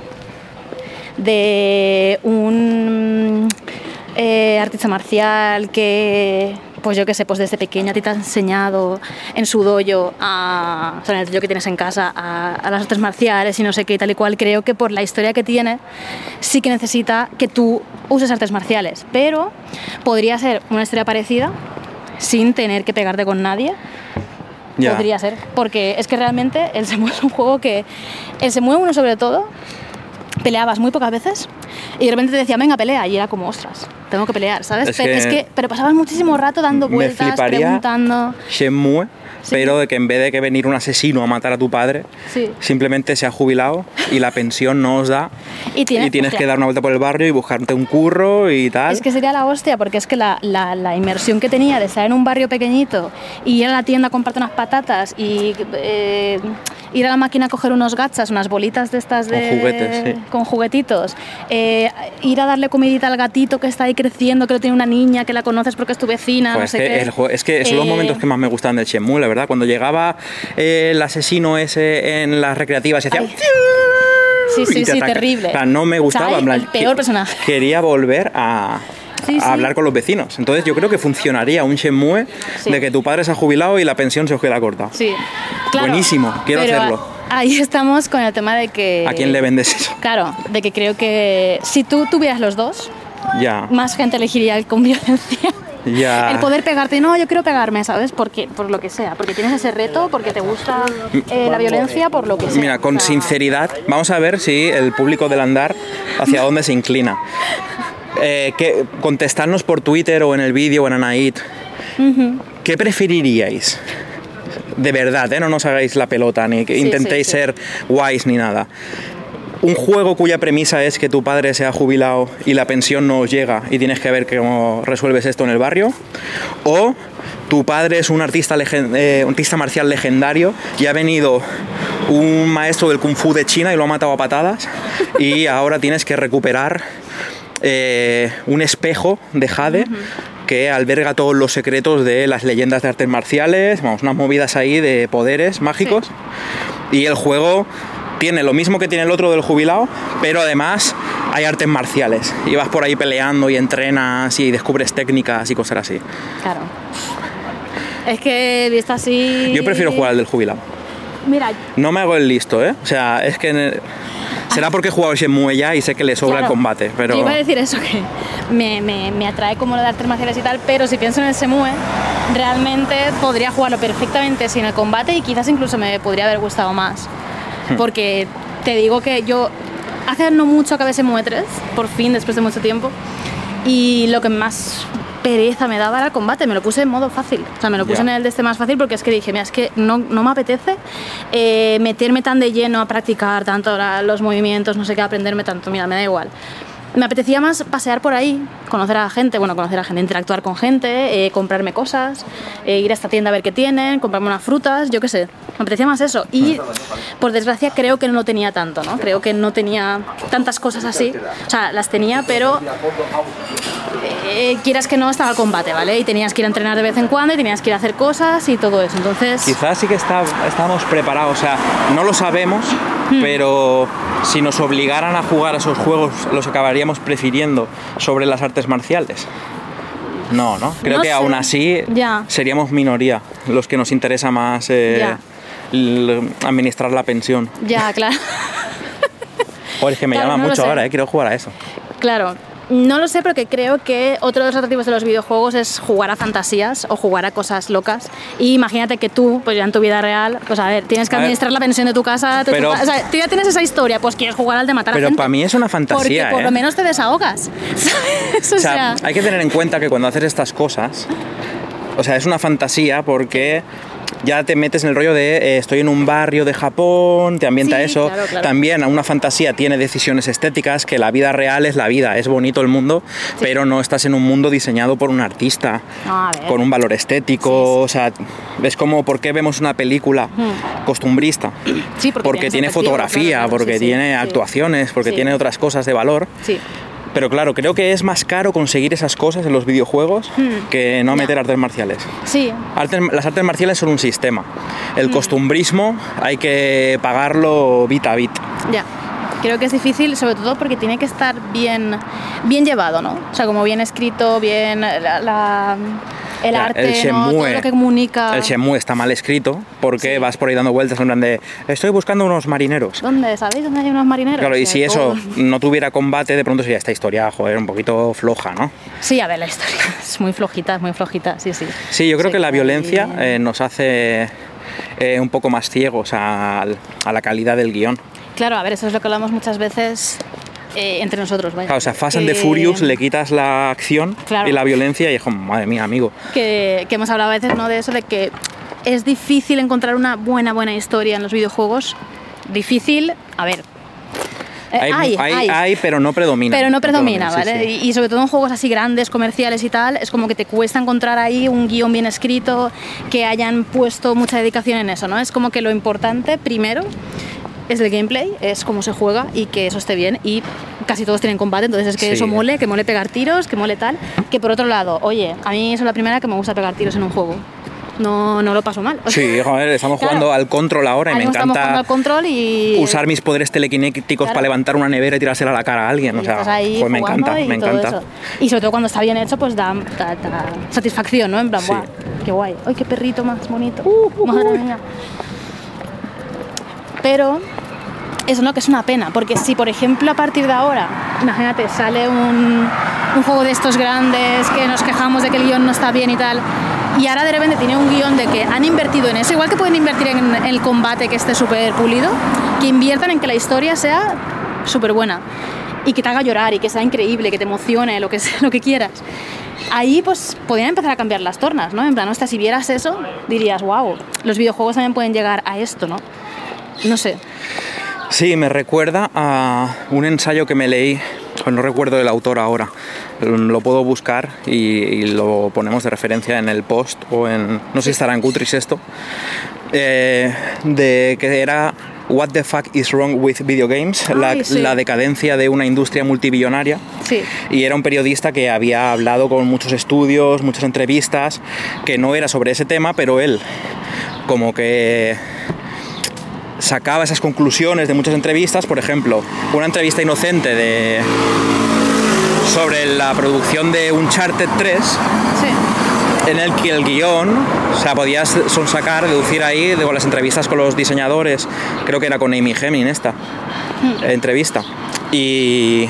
de un artista marcial que, pues yo qué sé, pues desde pequeña a ti te ha enseñado en su dojo, o sea, en el dojo que tienes en casa, a las artes marciales y no sé qué y tal y cual, creo que por la historia que tiene sí que necesita que tú uses artes marciales, pero podría ser una historia parecida sin tener que pegarte con nadie. Yeah. Podría ser, porque es que realmente el Shenmue es un juego que el Shenmue 1 sobre todo peleabas muy pocas veces y de repente te decía, venga, pelea, y era como, ostras, tengo que pelear, ¿sabes? Pero pasabas muchísimo rato dando vueltas, preguntando. Shenmue, pero de que en vez de que venir un asesino a matar a tu padre, simplemente se ha jubilado y la pensión no os da y tienes que dar una vuelta por el barrio y buscarte un curro y tal. Es que sería la hostia, porque es que la inmersión que tenía de estar en un barrio pequeñito y ir a la tienda a comprarte unas patatas y ir a la máquina a coger unos gachas, unas bolitas de estas con juguetes, con juguetitos, ir a darle comidita al gatito que está ahí creciendo, que lo tiene una niña, que la conoces porque es tu vecina, pues no sé qué. Es que son los momentos que más me gustan del Shenmue, la verdad. Cuando llegaba el asesino ese en las recreativas y hacía... Sí, terrible. O sea, no me gustaba. El peor personaje. Quería volver a hablar con los vecinos. Entonces yo creo que funcionaría un Shenmue de que tu padre se ha jubilado y la pensión se os queda corta. Sí, claro. Buenísimo, quiero hacerlo. Ahí estamos con el tema de que... ¿A quién le vendes eso? Claro, de que creo que si tú tuvieras los dos, más gente elegiría el con violencia. El poder pegarte, no, yo quiero pegarme, ¿sabes? Por lo que sea, porque tienes ese reto, porque te gusta la violencia, por lo que sea. Mira, con sinceridad, vamos a ver si el público del andar hacia dónde se inclina. contestadnos por Twitter o en el vídeo o en Anaid. ¿Qué preferiríais? De verdad, no nos hagáis la pelota ni que intentéis ser guays ni nada. Un juego cuya premisa es que tu padre se ha jubilado y la pensión no os llega y tienes que ver cómo resuelves esto en el barrio. O tu padre es un artista marcial legendario y ha venido un maestro del Kung Fu de China y lo ha matado a patadas y ahora tienes que recuperar un espejo de jade que alberga todos los secretos de las leyendas de artes marciales, unas movidas ahí de poderes mágicos. Y el juego tiene lo mismo que tiene el otro del jubilado, pero además hay artes marciales y vas por ahí peleando y entrenas y descubres técnicas y cosas así. Claro. Es que visto así... Yo prefiero jugar al del jubilado. Mira... No me hago el listo, O sea, es que... Será porque he jugado Shenmue ya y sé que le sobra el combate, pero... Yo iba a decir eso, que me atrae como lo de artes marciales y tal, pero si pienso en el Shenmue, realmente podría jugarlo perfectamente sin el combate y quizás incluso me podría haber gustado más. Porque te digo que yo hace no mucho acabé Shenmue 3, por fin, después de mucho tiempo, y lo que más pereza me daba era el combate, me lo puse en modo fácil, o sea, me lo puse en el de este más fácil porque es que dije, mira, es que no me apetece meterme tan de lleno a practicar tanto los movimientos, no sé qué, aprenderme tanto, mira, me da igual. Me apetecía más pasear por ahí, conocer a gente, interactuar con gente, comprarme cosas, ir a esta tienda a ver qué tienen, comprarme unas frutas, yo qué sé. Me apetecía más eso. Y, por desgracia, creo que no lo tenía tanto, ¿no? Creo que no tenía tantas cosas así. O sea, las tenía, pero quieras que no, estaba el combate, ¿vale? Y tenías que ir a entrenar de vez en cuando y tenías que ir a hacer cosas y todo eso. Entonces... Quizás sí que estábamos preparados, o sea, no lo sabemos, pero si nos obligaran a jugar a esos juegos, los acabaríamos prefiriendo sobre las artes marciales. No, creo que aún así seríamos minoría los que nos interesa más administrar la pensión. Ya, claro. Joder, es que me llama mucho ahora, quiero jugar a eso. Claro. No lo sé, porque creo que otro de los atractivos de los videojuegos es jugar a fantasías o jugar a cosas locas. Y imagínate que tú, pues ya en tu vida real, pues a ver, tienes que administrar la pensión de tu casa, o sea, tú ya tienes esa historia, pues quieres jugar al de matar a gente. Pero para mí es una fantasía, porque por lo menos te desahogas. O sea, hay que tener en cuenta que cuando haces estas cosas, o sea, es una fantasía porque... ya te metes en el rollo de estoy en un barrio de Japón, te ambienta eso. Claro. También una fantasía tiene decisiones estéticas, que la vida real es la vida, es bonito el mundo, pero no estás en un mundo diseñado por un artista, con un valor estético. O sea, es como por qué vemos una película costumbrista. Porque tiene fotografía, porque tiene actuaciones, porque tiene otras cosas de valor. Pero claro, creo que es más caro conseguir esas cosas en los videojuegos que no meter artes marciales. Las artes marciales son un sistema. El costumbrismo hay que pagarlo bit a bit. Ya. Creo que es difícil, sobre todo porque tiene que estar bien llevado, ¿no? O sea, como bien escrito, bien el arte, Shenmue, ¿no? Todo lo que comunica. El Shenmue está mal escrito porque vas por ahí dando vueltas en plan de estoy buscando unos marineros. ¿Dónde? ¿Sabéis dónde hay unos marineros? Claro, y si eso no tuviera combate, de pronto sería esta historia, joder, un poquito floja, ¿no? Sí, a ver, la historia es muy flojita, sí. Sí, yo creo que la violencia nos hace un poco más ciegos a la calidad del guión. Claro, a ver, eso es lo que hablamos muchas veces entre nosotros, vaya. Claro, o sea, Fast and the Furious le quitas la acción y la violencia y es como, madre mía, amigo. Que hemos hablado a veces, ¿no?, de eso, de que es difícil encontrar una buena historia en los videojuegos. Difícil, a ver... Hay, pero no predomina. Pero no predomina, ¿vale? Sí. Y sobre todo en juegos así grandes, comerciales y tal, es como que te cuesta encontrar ahí un guión bien escrito, que hayan puesto mucha dedicación en eso, ¿no? Es como que lo importante, primero, es el gameplay, es cómo se juega y que eso esté bien, y casi todos tienen combate, entonces es que eso mole, que mole pegar tiros, que mole tal, que por otro lado, oye, a mí eso es la primera que me gusta pegar tiros en un juego. No lo paso mal. Sí, joder, estamos jugando al Control ahora y me encanta usar mis poderes telequinéticos para levantar una nevera y tirársela a la cara a alguien. O sea, pues me encanta. Eso. Y sobre todo cuando está bien hecho, pues da satisfacción, ¿no? En plan, ¡guau! ¡Qué guay! ¡Ay, qué perrito más bonito! ¡Madre mía! Pero eso no, que es una pena, porque si por ejemplo a partir de ahora, imagínate, sale un juego de estos grandes que nos quejamos de que el guión no está bien y tal, y ahora de repente tiene un guión de que han invertido en eso, igual que pueden invertir en el combate que esté súper pulido, que inviertan en que la historia sea súper buena. y que te haga llorar y que sea increíble, que te emocione, lo que quieras. Ahí pues podrían empezar a cambiar las tornas, ¿no? En plan, hostia, si vieras eso, dirías, wow, los videojuegos también pueden llegar a esto, ¿no? No sé. Sí, me recuerda a un ensayo que me leí, no recuerdo el autor ahora, lo puedo buscar y lo ponemos de referencia en el post o en, no sé si estará en Goodreads esto, de que era What the fuck is wrong with video games, la decadencia de una industria multibillonaria. Sí. Y era un periodista que había hablado con muchos estudios, muchas entrevistas, que no era sobre ese tema, pero él como que sacaba esas conclusiones de muchas entrevistas. Por ejemplo, una entrevista inocente sobre la producción de Uncharted 3, sí, en el que el guión, o sea, podías sonsacar, deducir ahí con las entrevistas con los diseñadores, creo que era con Amy Heming esta entrevista, y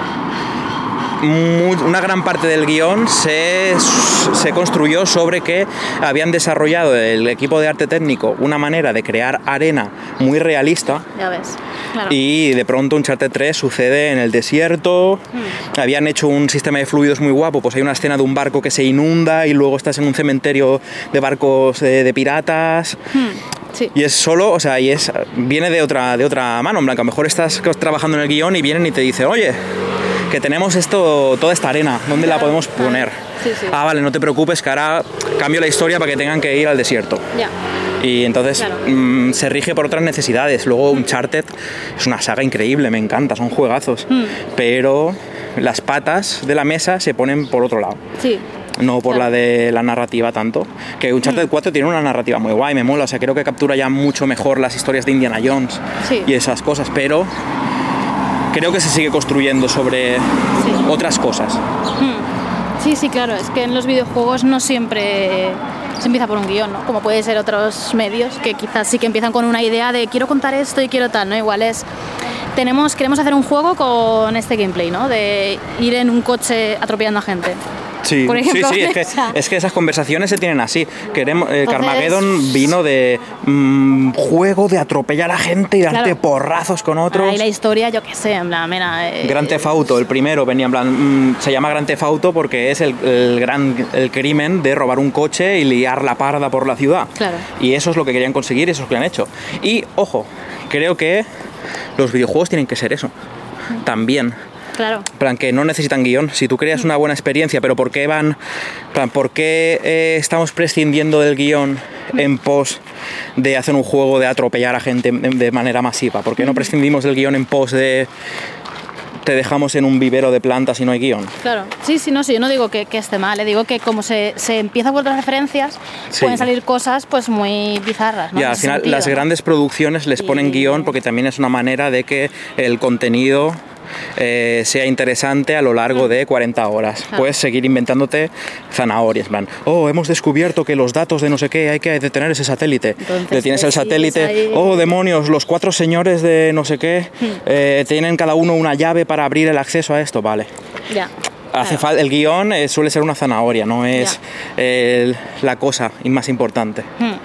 una gran parte del guión se construyó sobre que habían desarrollado el equipo de arte técnico una manera de crear arena muy realista. Ya ves, claro. Y de pronto Uncharted 3 sucede en el desierto. Habían hecho un sistema de fluidos muy guapo, pues hay una escena de un barco que se inunda y luego estás en un cementerio de barcos de piratas. Sí. Y es solo, o sea, viene de otra mano, en blanco. A lo mejor estás trabajando en el guión y vienen y te dicen, oye, que tenemos toda esta arena, ¿dónde la podemos poner? Sí, sí. Ah, vale, no te preocupes, que ahora cambio la historia para que tengan que ir al desierto. Ya. Y entonces se rige por otras necesidades. Luego Uncharted es una saga increíble, me encanta, son juegazos. Pero las patas de la mesa se ponen por otro lado. Sí. No por la de la narrativa tanto. Que Uncharted 4 tiene una narrativa muy guay, me mola. O sea, creo que captura ya mucho mejor las historias de Indiana Jones y esas cosas, pero creo que se sigue construyendo sobre otras cosas. Sí, claro, es que en los videojuegos no siempre se empieza por un guión, ¿no? Como puede ser otros medios que quizás sí que empiezan con una idea de quiero contar esto y quiero tal, ¿no? Igual queremos hacer un juego con este gameplay, ¿no? De ir en un coche atropellando a gente. Sí, por ejemplo, sí, es que esas conversaciones se tienen así. Carmageddon vino de juego de atropellar a gente y darte porrazos con otros. Y la historia, yo qué sé, en plan, Grand Theft Auto, el primero venía en plan, se llama Grand Theft Auto porque es el crimen de robar un coche y liar la parda por la ciudad. Claro. Y eso es lo que querían conseguir, eso es lo que han hecho. Y, ojo, creo que los videojuegos tienen que ser eso, también. Claro. Plan, que no necesitan guión. Si tú creas una buena experiencia, pero ¿por qué estamos prescindiendo del guión en pos de hacer un juego de atropellar a gente de manera masiva? ¿Por qué no prescindimos del guión en pos de te dejamos en un vivero de plantas y no hay guión? Claro, sí, yo no digo que esté mal, digo que como se empieza por otras referencias, pueden salir cosas pues muy bizarras, ¿no? Ya, al final las grandes producciones les ponen guión porque también es una manera de que el contenido sea interesante a lo largo de 40 horas. Claro. Puedes seguir inventándote zanahorias, plan, hemos descubierto que los datos de no sé qué hay que detener ese satélite. Entonces, detienes el satélite, demonios, los 4 señores de no sé qué tienen cada uno una llave para abrir el acceso a esto, vale. Ya. Hace falta, el guión suele ser una zanahoria, no es la cosa más importante.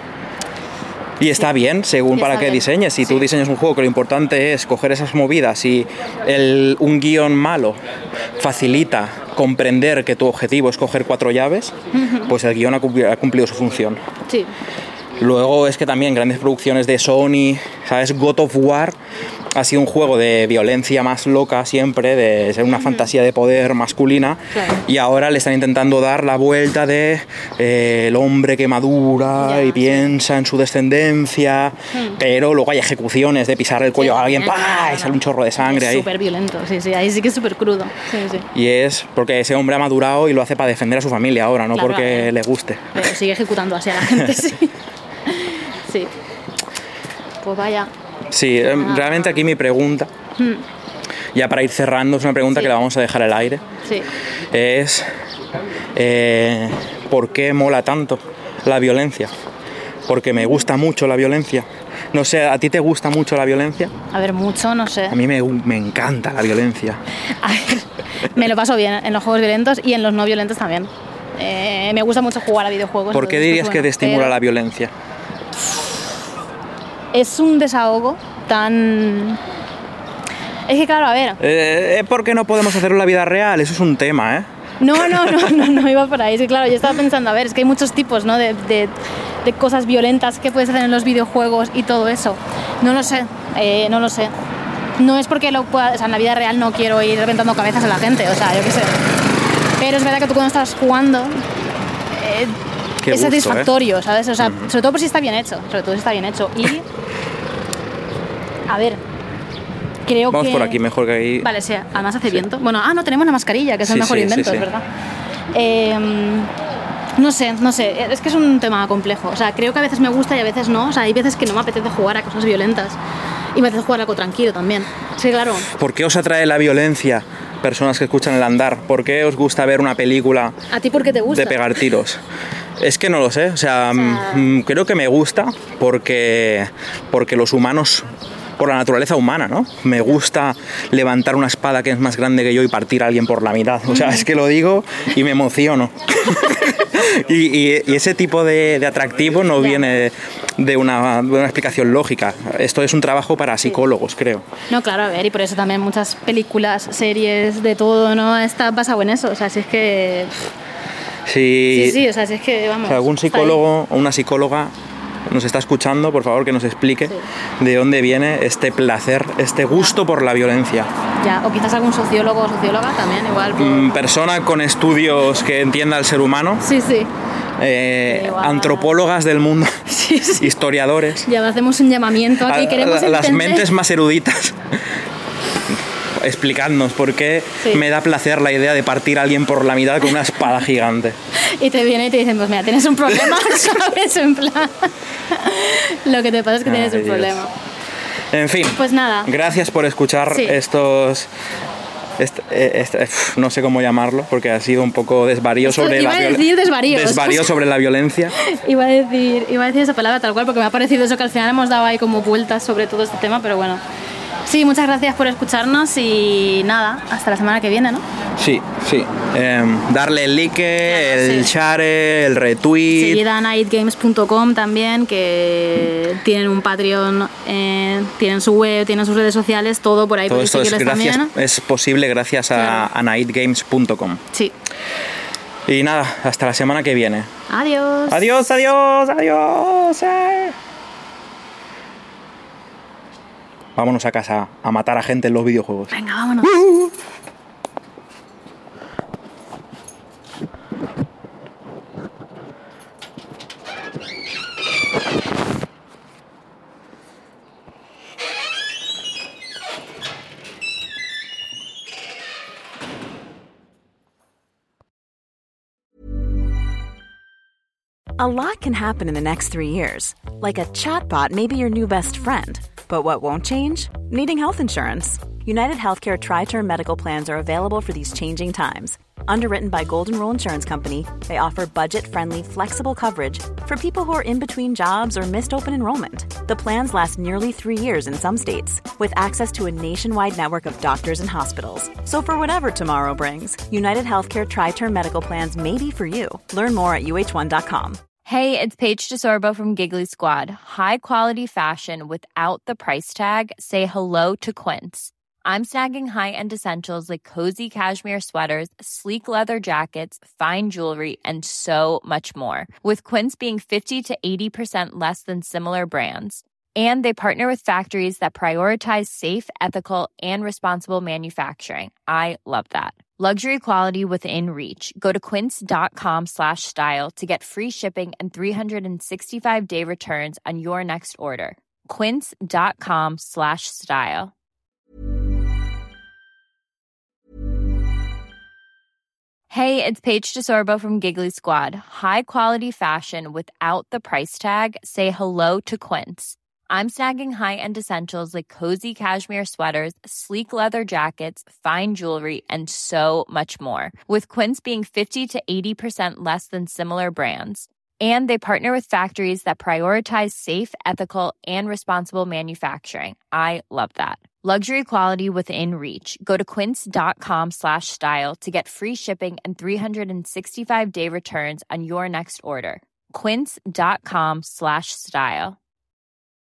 Y está bien, según para qué diseñes. Si tú diseñas un juego que lo importante es coger esas movidas y un guión malo facilita comprender que tu objetivo es coger 4 llaves, pues el guión ha cumplido su función. Sí. Luego es que también grandes producciones de Sony, ¿sabes? God of War ha sido un juego de violencia más loca siempre, de ser una fantasía de poder masculina, y ahora le están intentando dar la vuelta de el hombre que madura y piensa en su descendencia, pero luego hay ejecuciones de pisar el cuello a alguien, y sale un chorro de sangre ahí. Es súper violento, ahí sí que es súper crudo. Sí. Y es porque ese hombre ha madurado y lo hace para defender a su familia ahora, no porque le guste. Pero sigue ejecutando así a la gente, sí. Sí. Pues vaya. Sí, realmente aquí mi pregunta, ya para ir cerrando, es una pregunta que la vamos a dejar al aire. Sí. Es ¿por qué mola tanto la violencia? Porque me gusta mucho la violencia. No sé, ¿a ti te gusta mucho la violencia? A ver, mucho, no sé. A mí me encanta la violencia. A ver, me lo paso bien en los juegos violentos y en los no violentos también. Me gusta mucho jugar a videojuegos. ¿Por qué dirías que te estimula la violencia? Es un desahogo tan... Es que claro, a ver... ¿Por qué no podemos hacerlo en la vida real? Eso es un tema, ¿eh? No iba por ahí. Es que claro, yo estaba pensando, a ver, es que hay muchos tipos, ¿no? de cosas violentas que puedes hacer en los videojuegos y todo eso. No lo sé. No es porque lo pueda... O sea, en la vida real no quiero ir reventando cabezas a la gente, o sea, yo qué sé. Pero es verdad que tú cuando estás jugando... es satisfactorio, ¿sabes? O sea, sobre todo por si está bien hecho. Y... A ver... Creo Vamos que... por aquí, mejor que ahí. Vale, sí, además hace viento. Bueno, no tenemos la mascarilla, que es el mejor invento, es verdad. No sé, es que es un tema complejo. O sea, creo que a veces me gusta y a veces no. O sea, hay veces que no me apetece jugar a cosas violentas y me apetece jugar algo tranquilo también. Sí, claro. ¿Por qué os atrae la violencia, personas que escuchan El Andar? ¿Por qué os gusta ver una película? ¿A ti por qué te gusta? De pegar tiros. Es que no lo sé, o sea, creo que me gusta porque los humanos... por la naturaleza humana, ¿no? Me gusta levantar una espada que es más grande que yo y partir a alguien por la mitad. O sea, es que lo digo y me emociono. y ese tipo de atractivo no viene de una explicación lógica. Esto es un trabajo para psicólogos, creo. No, claro, a ver, y por eso también muchas películas, series, de todo, ¿no? Está basado en eso. O sea, si es que... Sí, o sea, si es que, vamos... Si algún psicólogo o una psicóloga nos está escuchando, por favor, que nos explique de dónde viene este placer, este gusto por la violencia. Ya, o quizás algún sociólogo o socióloga también, igual. Persona con estudios que entienda al ser humano. Sí. Antropólogas del mundo, historiadores. Ya hacemos un llamamiento aquí, queremos las mentes más eruditas. Explicadnos por qué me da placer la idea de partir a alguien por la mitad con una espada gigante. Y te viene y te dicen, pues mira, tienes un problema, ¿sabes? En plan, lo que te pasa es que tienes un problema. En fin, pues nada. Gracias por escuchar estos... no sé cómo llamarlo, porque ha sido un poco desvarío sobre sobre la violencia. Iba a decir esa palabra tal cual, porque me ha parecido eso, que al final hemos dado ahí como vueltas sobre todo este tema, pero bueno. Sí, muchas gracias por escucharnos y nada, hasta la semana que viene, ¿no? Sí. Darle el like, el share, el retweet. Seguid a nightgames.com también, que tienen un Patreon, tienen su web, tienen sus redes sociales, todo por ahí. Todo esto es posible gracias a nightgames.com. Sí. Y nada, hasta la semana que viene. Adiós. Adiós. Vámonos a casa a matar a gente en los videojuegos. Venga, vámonos. A lot can happen in the next 3 years. Like a chatbot may be your new best friend. But what won't change? Needing health insurance. United Healthcare Tri-Term Medical Plans are available for these changing times. Underwritten by Golden Rule Insurance Company, they offer budget-friendly, flexible coverage for people who are in between jobs or missed open enrollment. The plans last nearly 3 years in some states, with access to a nationwide network of doctors and hospitals. So for whatever tomorrow brings, United Healthcare Tri-Term Medical Plans may be for you. Learn more at uh1.com. Hey, it's Paige DeSorbo from Giggly Squad. High quality fashion without the price tag. Say hello to Quince. I'm snagging high-end essentials like cozy cashmere sweaters, sleek leather jackets, fine jewelry, and so much more. With Quince being 50 to 80% less than similar brands. And they partner with factories that prioritize safe, ethical, and responsible manufacturing. I love that. Luxury quality within reach. Go to quince.com/style to get free shipping and 365-day returns on your next order. Quince.com/style. Hey, it's Paige DeSorbo from Giggly Squad. High quality fashion without the price tag. Say hello to Quince. I'm snagging high-end essentials like cozy cashmere sweaters, sleek leather jackets, fine jewelry, and so much more. With Quince being 50 to 80% less than similar brands. And they partner with factories that prioritize safe, ethical, and responsible manufacturing. I love that. Luxury quality within reach. Go to quince.com/style to get free shipping and 365-day returns on your next order. Quince.com/style.